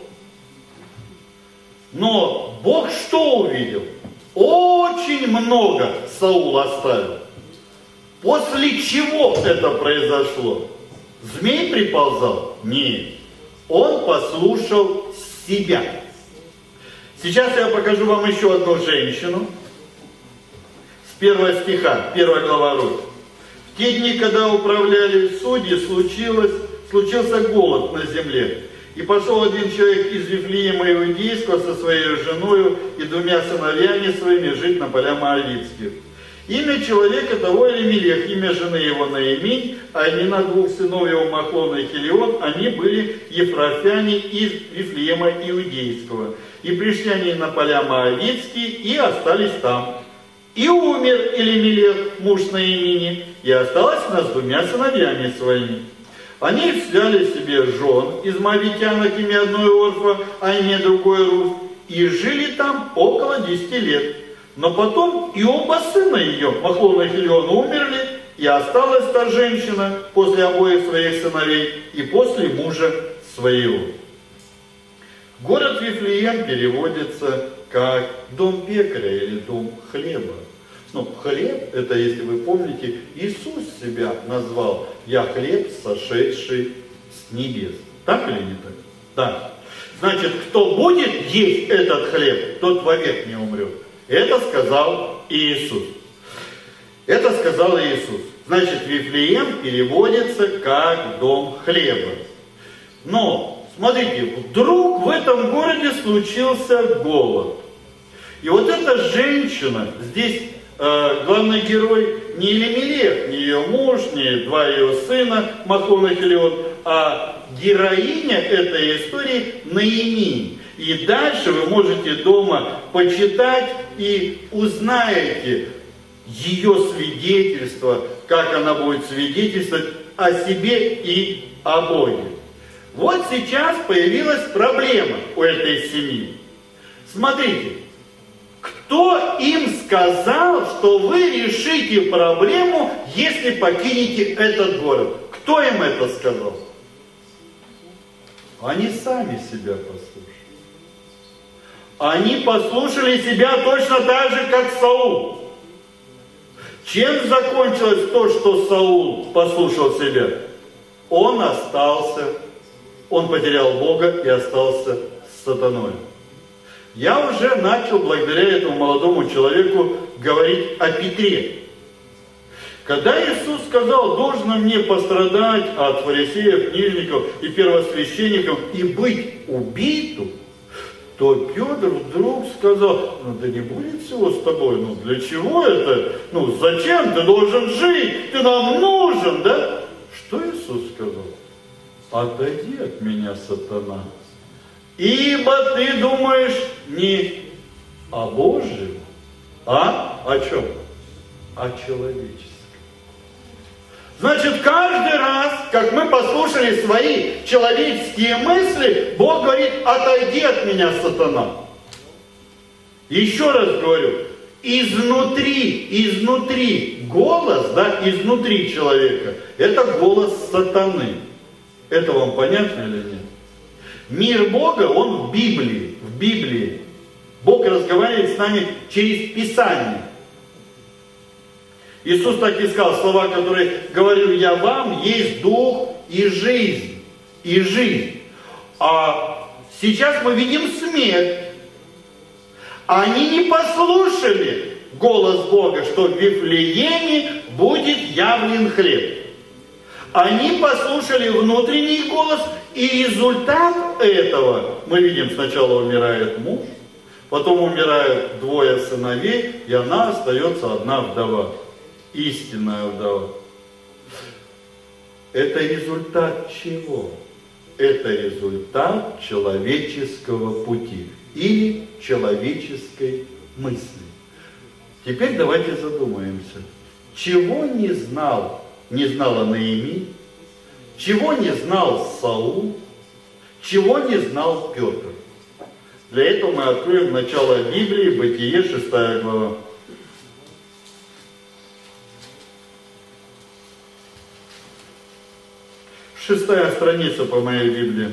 Но Бог что увидел? Очень много Саул оставил. После чего это произошло? Змей приползал? Нет. Он послушал себя. Сейчас я покажу вам еще одну женщину. С первого стиха, первая глава Руth. В те дни, когда управляли судьи, случилось, случился голод на земле. И пошел один человек из Вифлеема Иудейского со своей женой и двумя сыновьями своими жить на поля Моавитских. Имя человека того Элимелех, имя жены его Наиминь, а имена двух сынов его Махлон и Хелион, они были ефрафяне из Вифлеема Иудейского. И пришли они на поля Моавитские и остались там. И умер Элимелех, муж Наимини, и осталась она с двумя сыновьями своими. Они взяли себе жен из моавитянок, имя одной Орфа, а имя другой Руф, и жили там около десяти лет. Но потом и оба сына ее, Махлон и Хелион, умерли, и осталась та женщина после обоих своих сыновей и после мужа своего. Город Вифлеем переводится как дом пекаря или дом хлеба. Ну, хлеб, это, если вы помните, Иисус себя назвал: «Я хлеб, сошедший с небес». Так или не так? Да. Значит, кто будет есть этот хлеб, тот вовек не умрет. Это сказал Иисус. Это сказал Иисус. Значит, Вифлеем переводится как дом хлеба. Но, смотрите, вдруг в этом городе случился голод. И вот эта женщина, здесь э, главный герой не Элимелех, не ее муж, не два ее сына, Махлон и Хелион, а героиня этой истории Наиминь. И дальше вы можете дома почитать и узнаете ее свидетельство, как она будет свидетельствовать о себе и о Боге. Вот сейчас появилась проблема у этой семьи. Смотрите, кто им сказал, что вы решите проблему, если покинете этот город? Кто им это сказал? Они сами себя послушали. Они послушали себя точно так же, как Саул. Чем закончилось то, что Саул послушал себя? Он остался, он потерял Бога и остался с сатаной. Я уже начал, благодаря этому молодому человеку, говорить о Петре. Когда Иисус сказал: «Должно мне пострадать от фарисеев, книжников и первосвященников и быть убитым», то Петр вдруг сказал: «Ну да не будет всего с тобой, ну для чего это? Ну зачем? Ты должен жить, ты нам нужен, да?» Что Иисус сказал? «Отойди от меня, сатана, ибо ты думаешь не о Божьем, а о чем? О человеческом». Значит, каждый раз, как мы послушали свои человеческие мысли, Бог говорит: «Отойди от меня, сатана». Еще раз говорю, изнутри, изнутри голос, да, изнутри человека, это голос сатаны. Это вам понятно или нет? Мир Бога, он в Библии, в Библии. Бог разговаривает с нами через Писание. Иисус так и сказал, слова, которые говорю я вам, есть дух и жизнь. И жизнь. А сейчас мы видим смерть. Они не послушали голос Бога, что в Вифлееме будет явлен хлеб. Они послушали внутренний голос, и результат этого, мы видим, сначала умирает муж, потом умирают двое сыновей, и она остается одна вдова. Истинная вдова. это результат чего? Это результат человеческого пути или человеческой мысли. Теперь давайте задумаемся. Чего не знал, не знала Неемия, чего не знал Саул, чего не знал Петр? Для этого мы откроем начало Библии, Бытие, шестая глава. Шестая страница по моей Библии.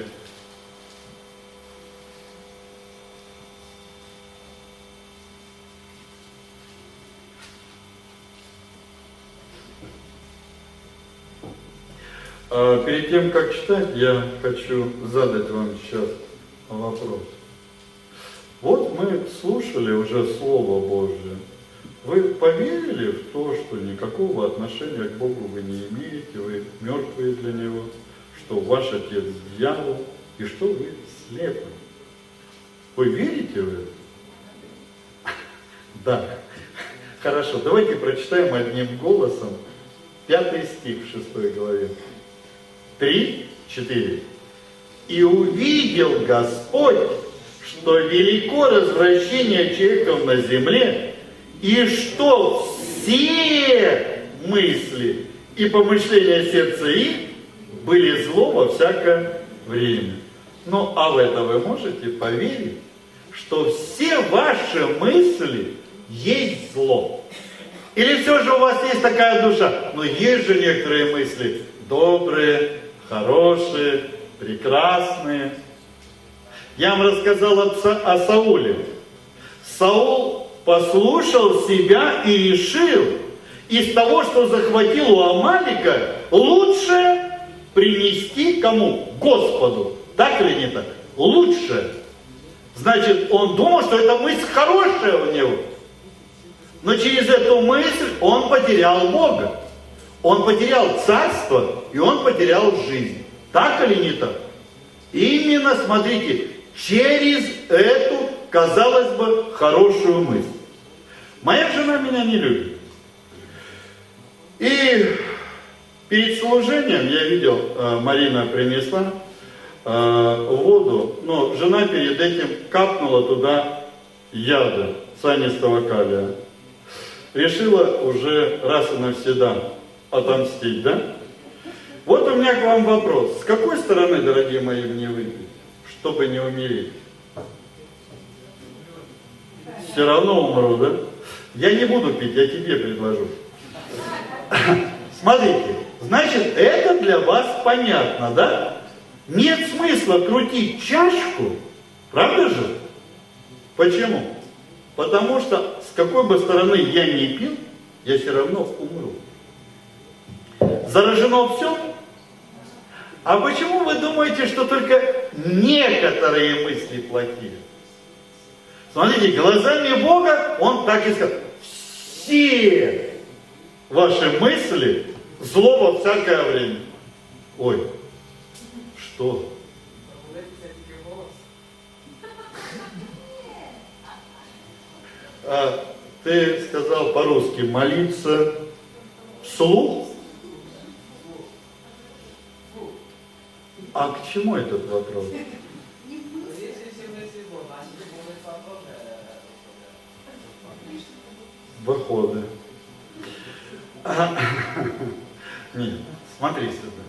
А перед тем, как читать, я хочу задать вам сейчас вопрос. Вот мы слушали уже Слово Божье. Вы поверили в то, что никакого отношения к Богу вы не имеете, вы мертвые для Него, что ваш отец дьявол и что вы слепы? Вы верите в это? Да. Хорошо, давайте прочитаем одним голосом пятый стих в шестой главе. Три, четыре. «И увидел Господь, что велико развращение человеков на земле, и что все мысли и помышления сердца их были зло во всякое время». Ну, а в это вы можете поверить, что все ваши мысли есть зло? Или все же у вас есть такая душа? Но есть же некоторые мысли добрые, хорошие, прекрасные. Я вам рассказал о Сауле. Саул послушал себя и решил из того, что захватил у Амалика, лучше принести кому? Господу. Так или не так? Лучше. Значит, он думал, что эта мысль хорошая у него. Но через эту мысль он потерял Бога. Он потерял царство, и он потерял жизнь. Так или не так? Именно, смотрите, через эту, казалось бы, хорошую мысль. Моя жена меня не любит. И перед служением, я видел, Марина принесла воду, но жена перед этим капнула туда яда, цианистого калия. Решила уже раз и навсегда отомстить, да? Вот у меня к вам вопрос. С какой стороны, дорогие мои, мне выпить, чтобы не умереть? Все равно умру, да? Я не буду пить, я тебе предложу. Смотрите, значит, это для вас понятно, да? Нет смысла крутить чашку, правда же? Почему? Потому что с какой бы стороны я ни пил, я все равно умру. Заражено все? А почему вы думаете, что только некоторые мысли плохие? Смотрите, глазами Бога Он так и сказал: все ваши мысли зло во всякое время. Ой, что? А, ты сказал по-русски молиться вслух? А к чему этот вопрос? Выходы. А, нет, смотри сюда.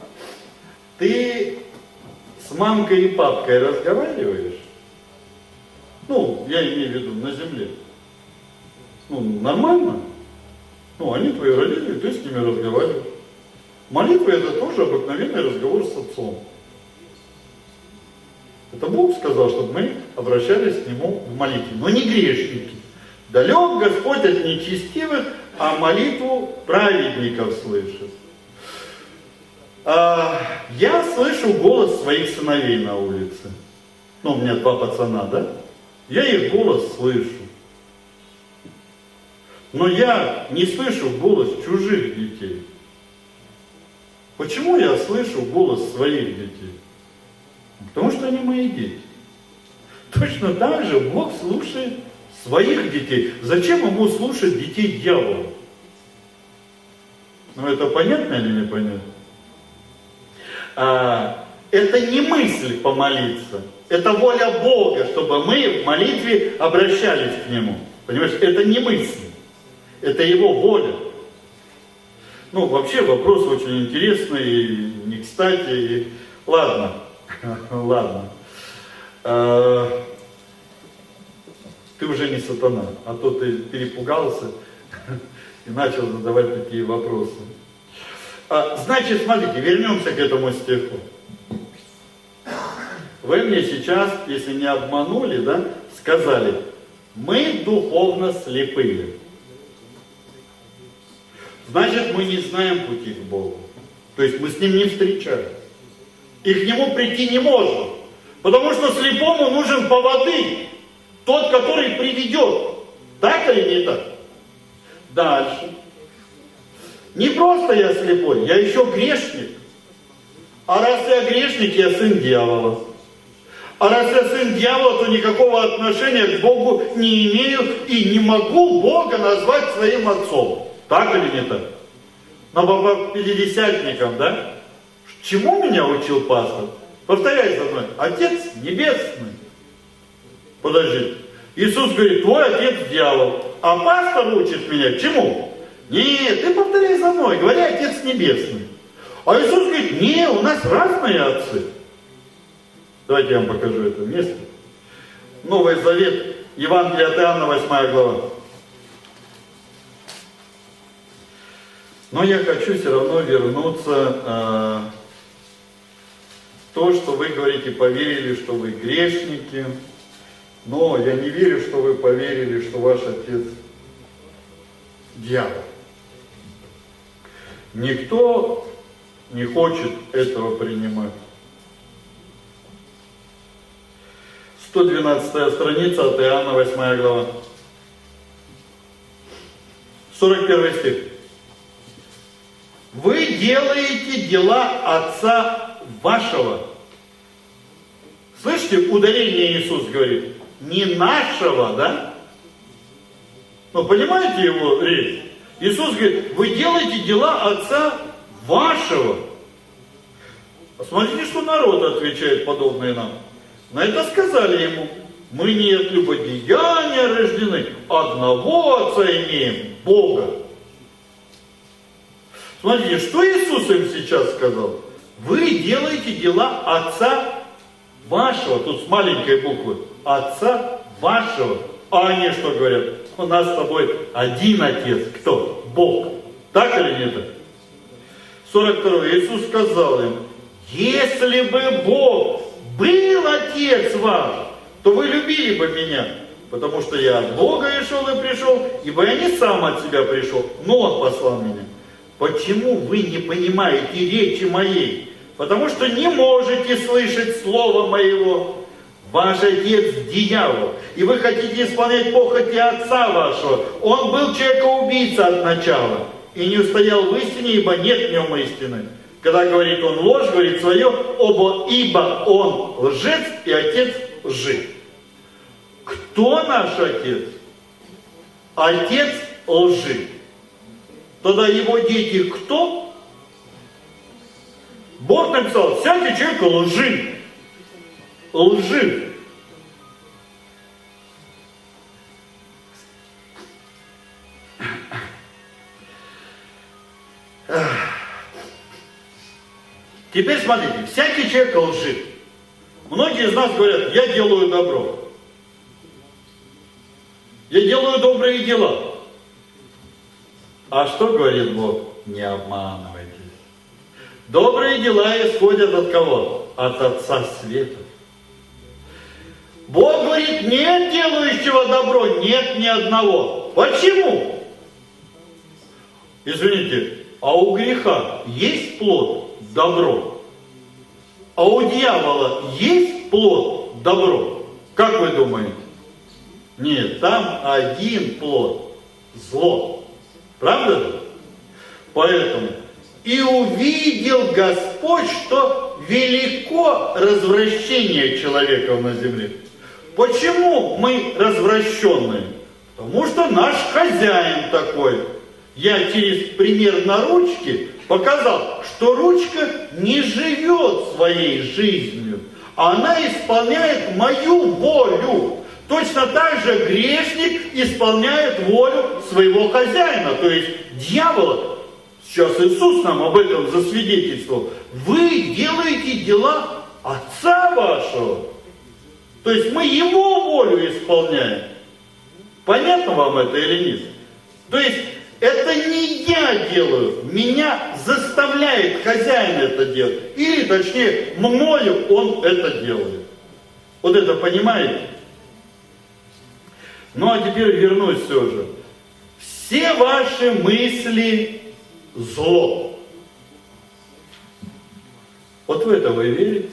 Ты с мамкой и папкой разговариваешь? Ну, я имею в виду на земле. Ну, нормально. Ну, они твои родители, ты с ними разговариваешь. Молитва — это тоже обыкновенный разговор с Отцом. Это Бог сказал, чтобы мы обращались к Нему в молитве. Но не грешники. Далек Господь от нечестивых, а молитву праведников слышит. А, я слышу голос своих сыновей на улице. Ну, у меня два пацана, да? Я их голос слышу. Но я не слышу голос чужих детей. Почему я слышу голос своих детей? Потому что они мои дети. Точно так же Бог слушает своих детей. Зачем ему слушать детей дьявола? Ну это понятно или непонятно? а, это не мысль помолиться, это воля Бога, чтобы мы в молитве обращались к Нему. Понимаешь, это не мысль, это Его воля. Ну, вообще вопрос очень интересный, и не кстати, и... ладно, ладно. А, ты уже не сатана, а то ты перепугался и начал задавать такие вопросы. А, значит, смотрите, вернемся к этому стиху. Вы мне сейчас, если не обманули, да, сказали, мы духовно слепые. Значит, мы не знаем пути к Богу. То есть мы с Ним не встречаем. И к Нему прийти не можем. Потому что слепому нужен поводырь. Тот, который приведет. Так или не так? Дальше. Не просто я слепой, я еще грешник. А раз я грешник, я сын дьявола. А раз я сын дьявола, то никакого отношения к Богу не имею и не могу Бога назвать своим отцом. Так или не так? Но по пятидесятникам, да? Чему меня учил пастор? Повторяй за мной. Отец Небесный. Подожди. Иисус говорит, твой отец дьявол. А пастор учит меня чему? Нет, ты повторяй за мной. Говори, Отец Небесный. А Иисус говорит, не, у нас разные отцы. Давайте я вам покажу это место. Новый Завет, Евангелие от Иоанна, восьмая глава. Но я хочу все равно вернуться э, в то, что вы говорите, поверили, что вы грешники. Но я не верю, что вы поверили, что ваш отец дьявол. Никто не хочет этого принимать. сто двенадцатая страница от Иоанна, восьмая глава. сорок первый стих. Вы делаете дела Отца вашего. Слышите, ударение Иисус говорит. Не нашего, да? Ну, понимаете его речь? Иисус говорит, вы делаете дела Отца вашего. Посмотрите, что народ отвечает, подобное нам. На это сказали ему, мы не от любодеяния рождены, одного Отца имеем, Бога. Смотрите, что Иисус им сейчас сказал? Вы делаете дела Отца вашего, тут с маленькой буквы, Отца вашего. А они что говорят? У нас с тобой один Отец, кто? Бог. Так или не так? сорок второй. Иисус сказал им, если бы Бог был Отец ваш, то вы любили бы меня, потому что я от Бога и шел и пришел, ибо я не сам от себя пришел, но Он послал меня. Почему вы не понимаете речи моей? Потому что не можете слышать слова моего. Ваш отец дьявол, и вы хотите исполнять похоти отца вашего. Он был человека-убийца от начала, и не устоял в истине, ибо нет в нем истины. Когда говорит он ложь, говорит свое, оба, ибо он лжец и отец лжи. Кто наш отец? Отец лжи. Тогда его дети кто? Бог написал, всякий человек лжи. Лжи. Теперь смотрите, всякий человек лжит. Многие из нас говорят, я делаю добро. Я делаю добрые дела. А что говорит Бог? Не обманывайтесь. Добрые дела исходят от кого? От Отца Света. Бог говорит, нет делающего добро, нет ни одного. Почему? Извините, а у греха есть плод добро? А у дьявола есть плод добро? Как вы думаете? Нет, там один плод зло. Правда? Поэтому и увидел Господь, что велико развращение человека на земле. Почему мы развращенные? Потому что наш хозяин такой. Я через пример на ручке показал, что ручка не живет своей жизнью, она исполняет мою волю. Точно так же грешник исполняет волю своего хозяина, то есть дьявола. Сейчас Иисус нам об этом засвидетельствовал. Вы делаете дела Отца вашего. То есть мы Его волю исполняем. Понятно вам это или нет? То есть это не я делаю, меня заставляет хозяин это делать. Или точнее, мною он это делает. Вот это понимаете? Ну а теперь вернусь все же. Все ваши мысли зло. Вот в это вы верите?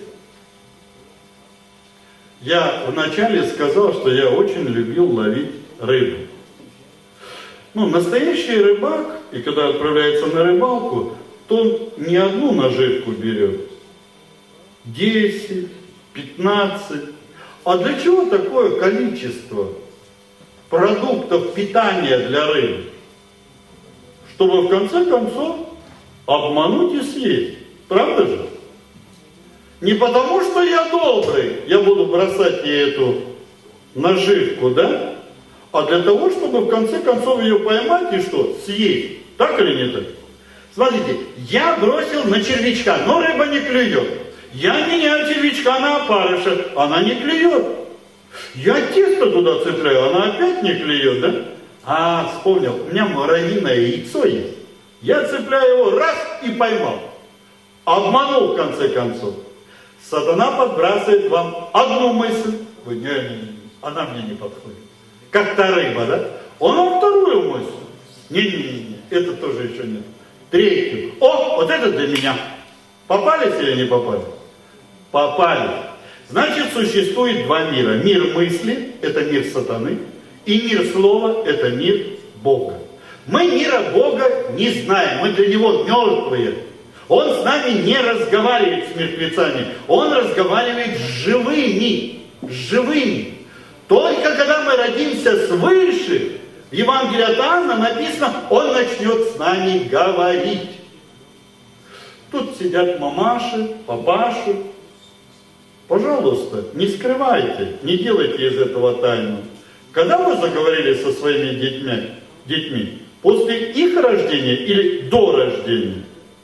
Я вначале сказал, что я очень любил ловить рыбу. Ну, настоящий рыбак, и когда отправляется на рыбалку, то он не одну наживку берет. десять, пятнадцать. А для чего такое количество продуктов питания для рыбы? Чтобы в конце концов обмануть и съесть. Правда же? Не потому, что я добрый, я буду бросать ей эту наживку, да? А для того, чтобы в конце концов ее поймать и что? Съесть. Так или не так? Смотрите, я бросил на червячка, но рыба не клюет. Я меняю червячка на опарыша, она не клюет. Я тесто туда цепляю, она опять не клюет, да? А, вспомнил, у меня муравьиное яйцо есть. Я цепляю его, раз, и поймал. Обманул в конце концов. Сатана подбрасывает вам одну мысль. Вы, не, не, не, она мне не подходит. Как та рыба, да? Он вам вторую мысль. Не-не-не, это тоже еще нет. Третью. О, вот это для меня. Попались или не попали? Попали. Значит, существует два мира. Мир мысли, это мир сатаны. И мир слова, это мир Бога. Мы мира Бога не знаем. Мы для Него мертвые. Он с нами не разговаривает с мертвецами. Он разговаривает с живыми. С живыми. Только когда мы родимся свыше, в Евангелии от Иоанна написано, Он начнет с нами говорить. Тут сидят мамаши, папаши. Пожалуйста, не скрывайте, не делайте из этого тайну. Когда вы заговорили со своими детьми, детьми? После их рождения или до рождения?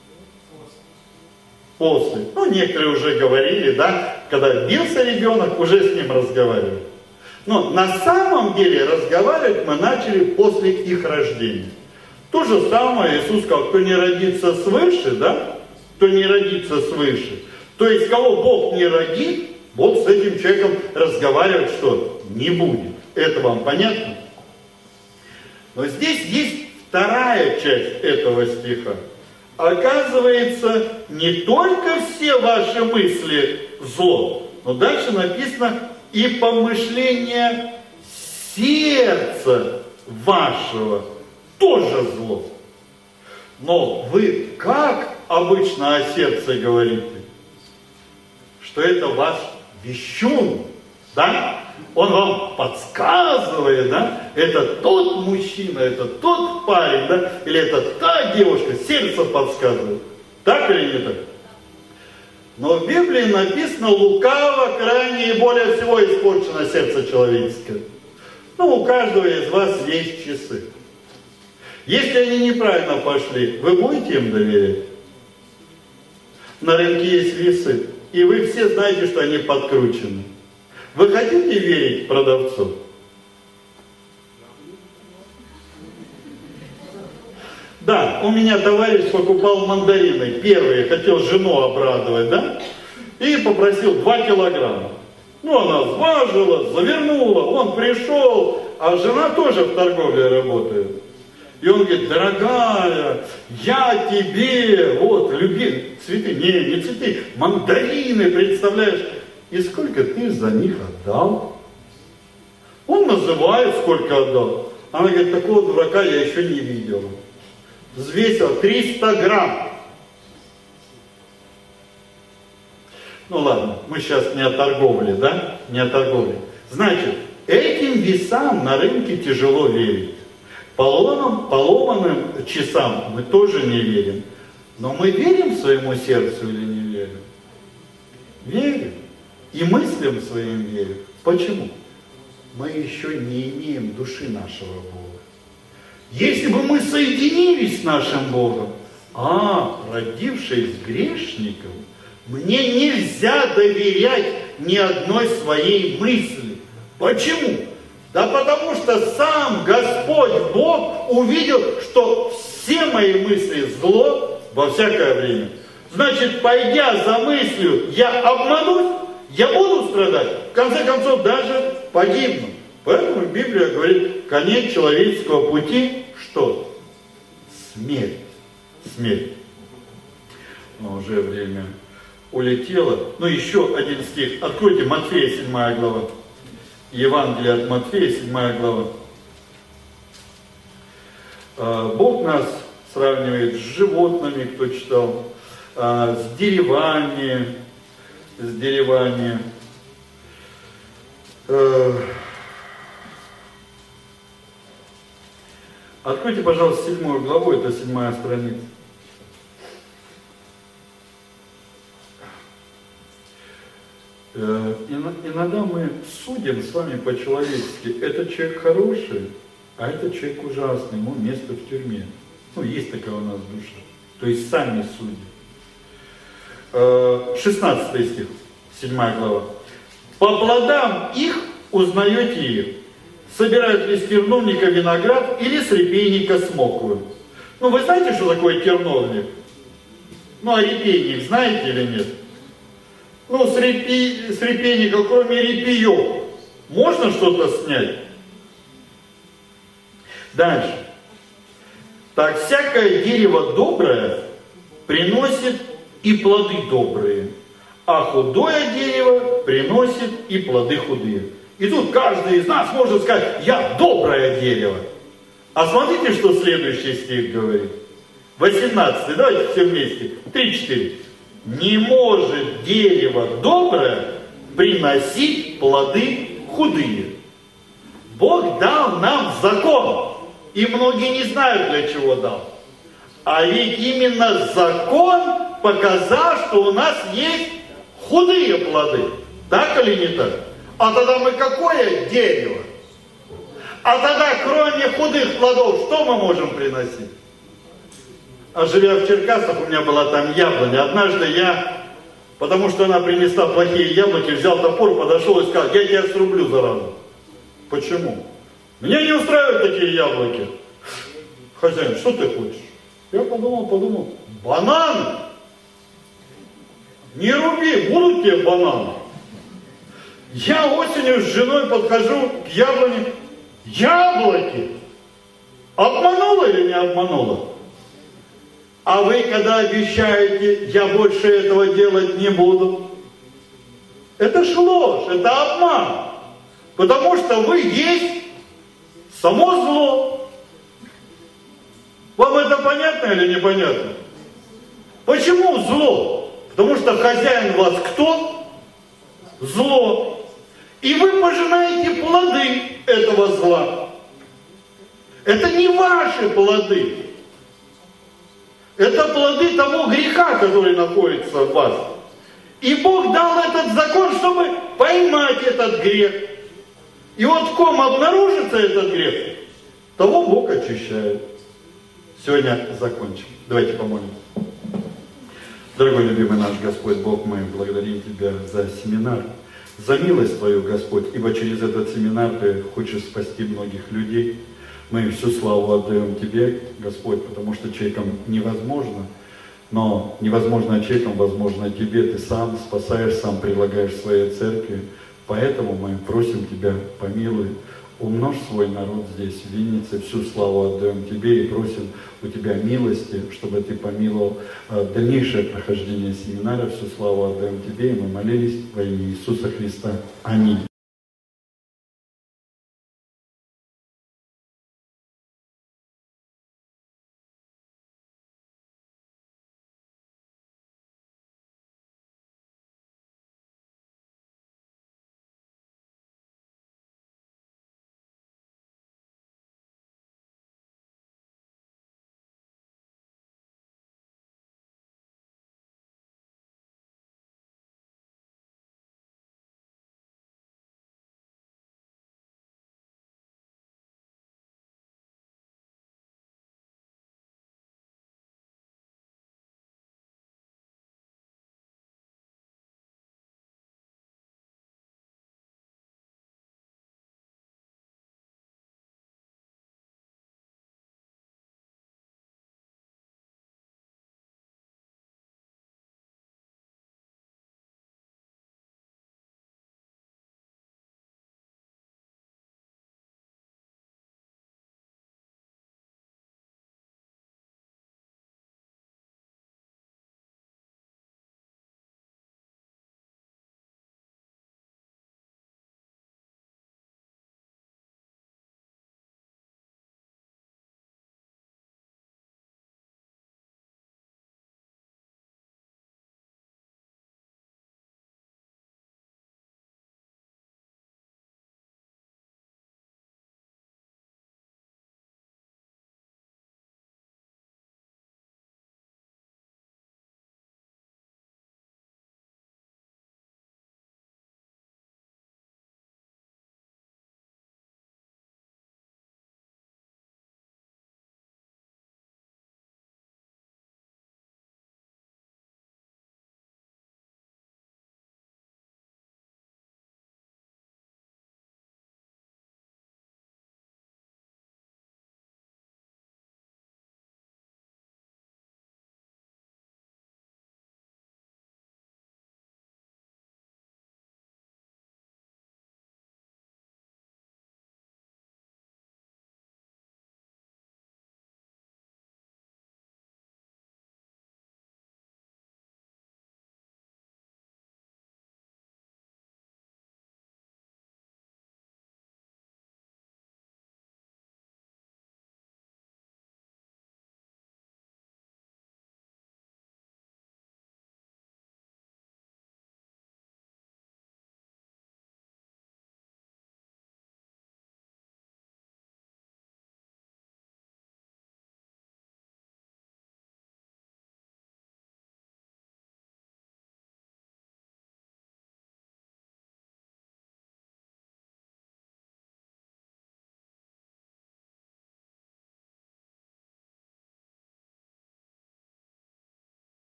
После. Ну, некоторые уже говорили, да, когда бился ребенок, уже с ним разговаривали. Но на самом деле разговаривать мы начали после их рождения. То же самое Иисус сказал, кто не родится свыше, да, кто не родится свыше. То есть, кого Бог не родит, Бог с этим человеком разговаривать что? Не будет. Это вам понятно? Но здесь есть вторая часть этого стиха. Оказывается, не только все ваши мысли зло, но дальше написано и помышление сердца вашего тоже зло. Но вы как обычно о сердце говорите? Что это ваш вещун, да? Он вам подсказывает, да? Это тот мужчина, это тот парень, да? Или это та девушка, сердце подсказывает. Так или не так? Но в Библии написано, лукаво, крайне и более всего испорчено сердце человеческое. Ну, у каждого из вас есть часы. Если они неправильно пошли, вы будете им доверять? На рынке есть весы, и вы все знаете, что они подкручены. Вы хотите верить продавцу? Да, у меня товарищ покупал мандарины, первые, хотел жену обрадовать, да? И попросил два килограмма. Ну, она зважила, завернула, он пришел, а жена тоже в торговле работает. И он говорит, дорогая, я тебе, вот, люби, цветы, не, не цветы, мандарины, представляешь? И сколько ты за них отдал? Он называет, сколько отдал. Она говорит, такого дурака я еще не видела. Взвесил триста грамм. Ну ладно, мы сейчас не о торговле, да? Не о торговле. Значит, этим весам на рынке тяжело верить. Поломанным, поломанным часам мы тоже не верим. Но мы верим своему сердцу или не верим? Верим. И мыслям своим верим. Почему? Мы еще не имеем души нашего Бога. Если бы мы соединились с нашим Богом, а, родившись грешником, мне нельзя доверять ни одной своей мысли. Почему? Да потому что сам Господь Бог увидел, что все мои мысли зло во всякое время. Значит, пойдя за мыслью, я обманусь, я буду страдать, в конце концов даже погибну. Поэтому Библия говорит, конец человеческого пути, что? Смерть. Смерть. Но уже время улетело. Ну, еще один стих. Откройте Матфея, седьмая глава. Евангелие от Матфея, седьмая глава. Бог нас сравнивает с животными, кто читал, с деревами, с деревами. Откройте, пожалуйста, седьмую главу, это седьмая страница. Иногда мы судим с вами по-человечески. Этот человек хороший, а этот человек ужасный, ему место в тюрьме. Ну, есть такая у нас душа. То есть сами судим. шестнадцатый стих, седьмая глава. По плодам их узнаете их. Собирают ли с терновника виноград или с репейника смокву? Ну, вы знаете, что такое терновник? Ну, а репейник знаете или нет? Ну, с, репи, с репейника, кроме репеев, можно что-то снять? Дальше. Так, всякое дерево доброе приносит и плоды добрые, а худое дерево приносит и плоды худые. И тут каждый из нас может сказать, я доброе дерево. А смотрите, что следующий стих говорит. восемнадцатый, давайте все вместе. три-четыре. Не может дерево доброе приносить плоды худые. Бог дал нам закон. И многие не знают, для чего дал. А ведь именно закон показал, что у нас есть худые плоды. Так или не так? А тогда мы какое дерево? А тогда, кроме худых плодов, что мы можем приносить? А живя в Черкасах, у меня была там яблоня. Однажды я, потому что она принесла плохие яблоки, взял топор, подошел и сказал, я тебя срублю заразу. Почему? Меня не устраивают такие яблоки. Хозяин, что ты хочешь? Я подумал, подумал, банан! Не руби, будут тебе бананы. Я осенью с женой подхожу к яблоне. Яблоки! Обманула или не обманула? А вы, когда обещаете, я больше этого делать не буду, это ж ложь, это обман. Потому что вы есть само зло. Вам это понятно или непонятно? Почему зло? Потому что хозяин вас кто? Зло. И вы пожинаете плоды этого зла. Это не ваши плоды. Это плоды того греха, который находится в вас. И Бог дал этот закон, чтобы поймать этот грех. И вот в ком обнаружится этот грех, того Бог очищает. Сегодня закончим. Давайте помолимся. Дорогой любимый наш Господь Бог, мы благодарим Тебя за семинар, за милость Твою, Господь, ибо через этот семинар Ты хочешь спасти многих людей. Мы всю славу отдаем Тебе, Господь, потому что человеком невозможно, но невозможно человеком, возможно Тебе. Ты сам спасаешь, сам предлагаешь своей церкви. Поэтому мы просим Тебя, помилуй, умножь свой народ здесь, в Виннице, всю славу отдаем Тебе и просим у Тебя милости, чтобы Ты помиловал дальнейшее прохождение семинара, всю славу отдаем Тебе, и мы молились во имя Иисуса Христа. Аминь.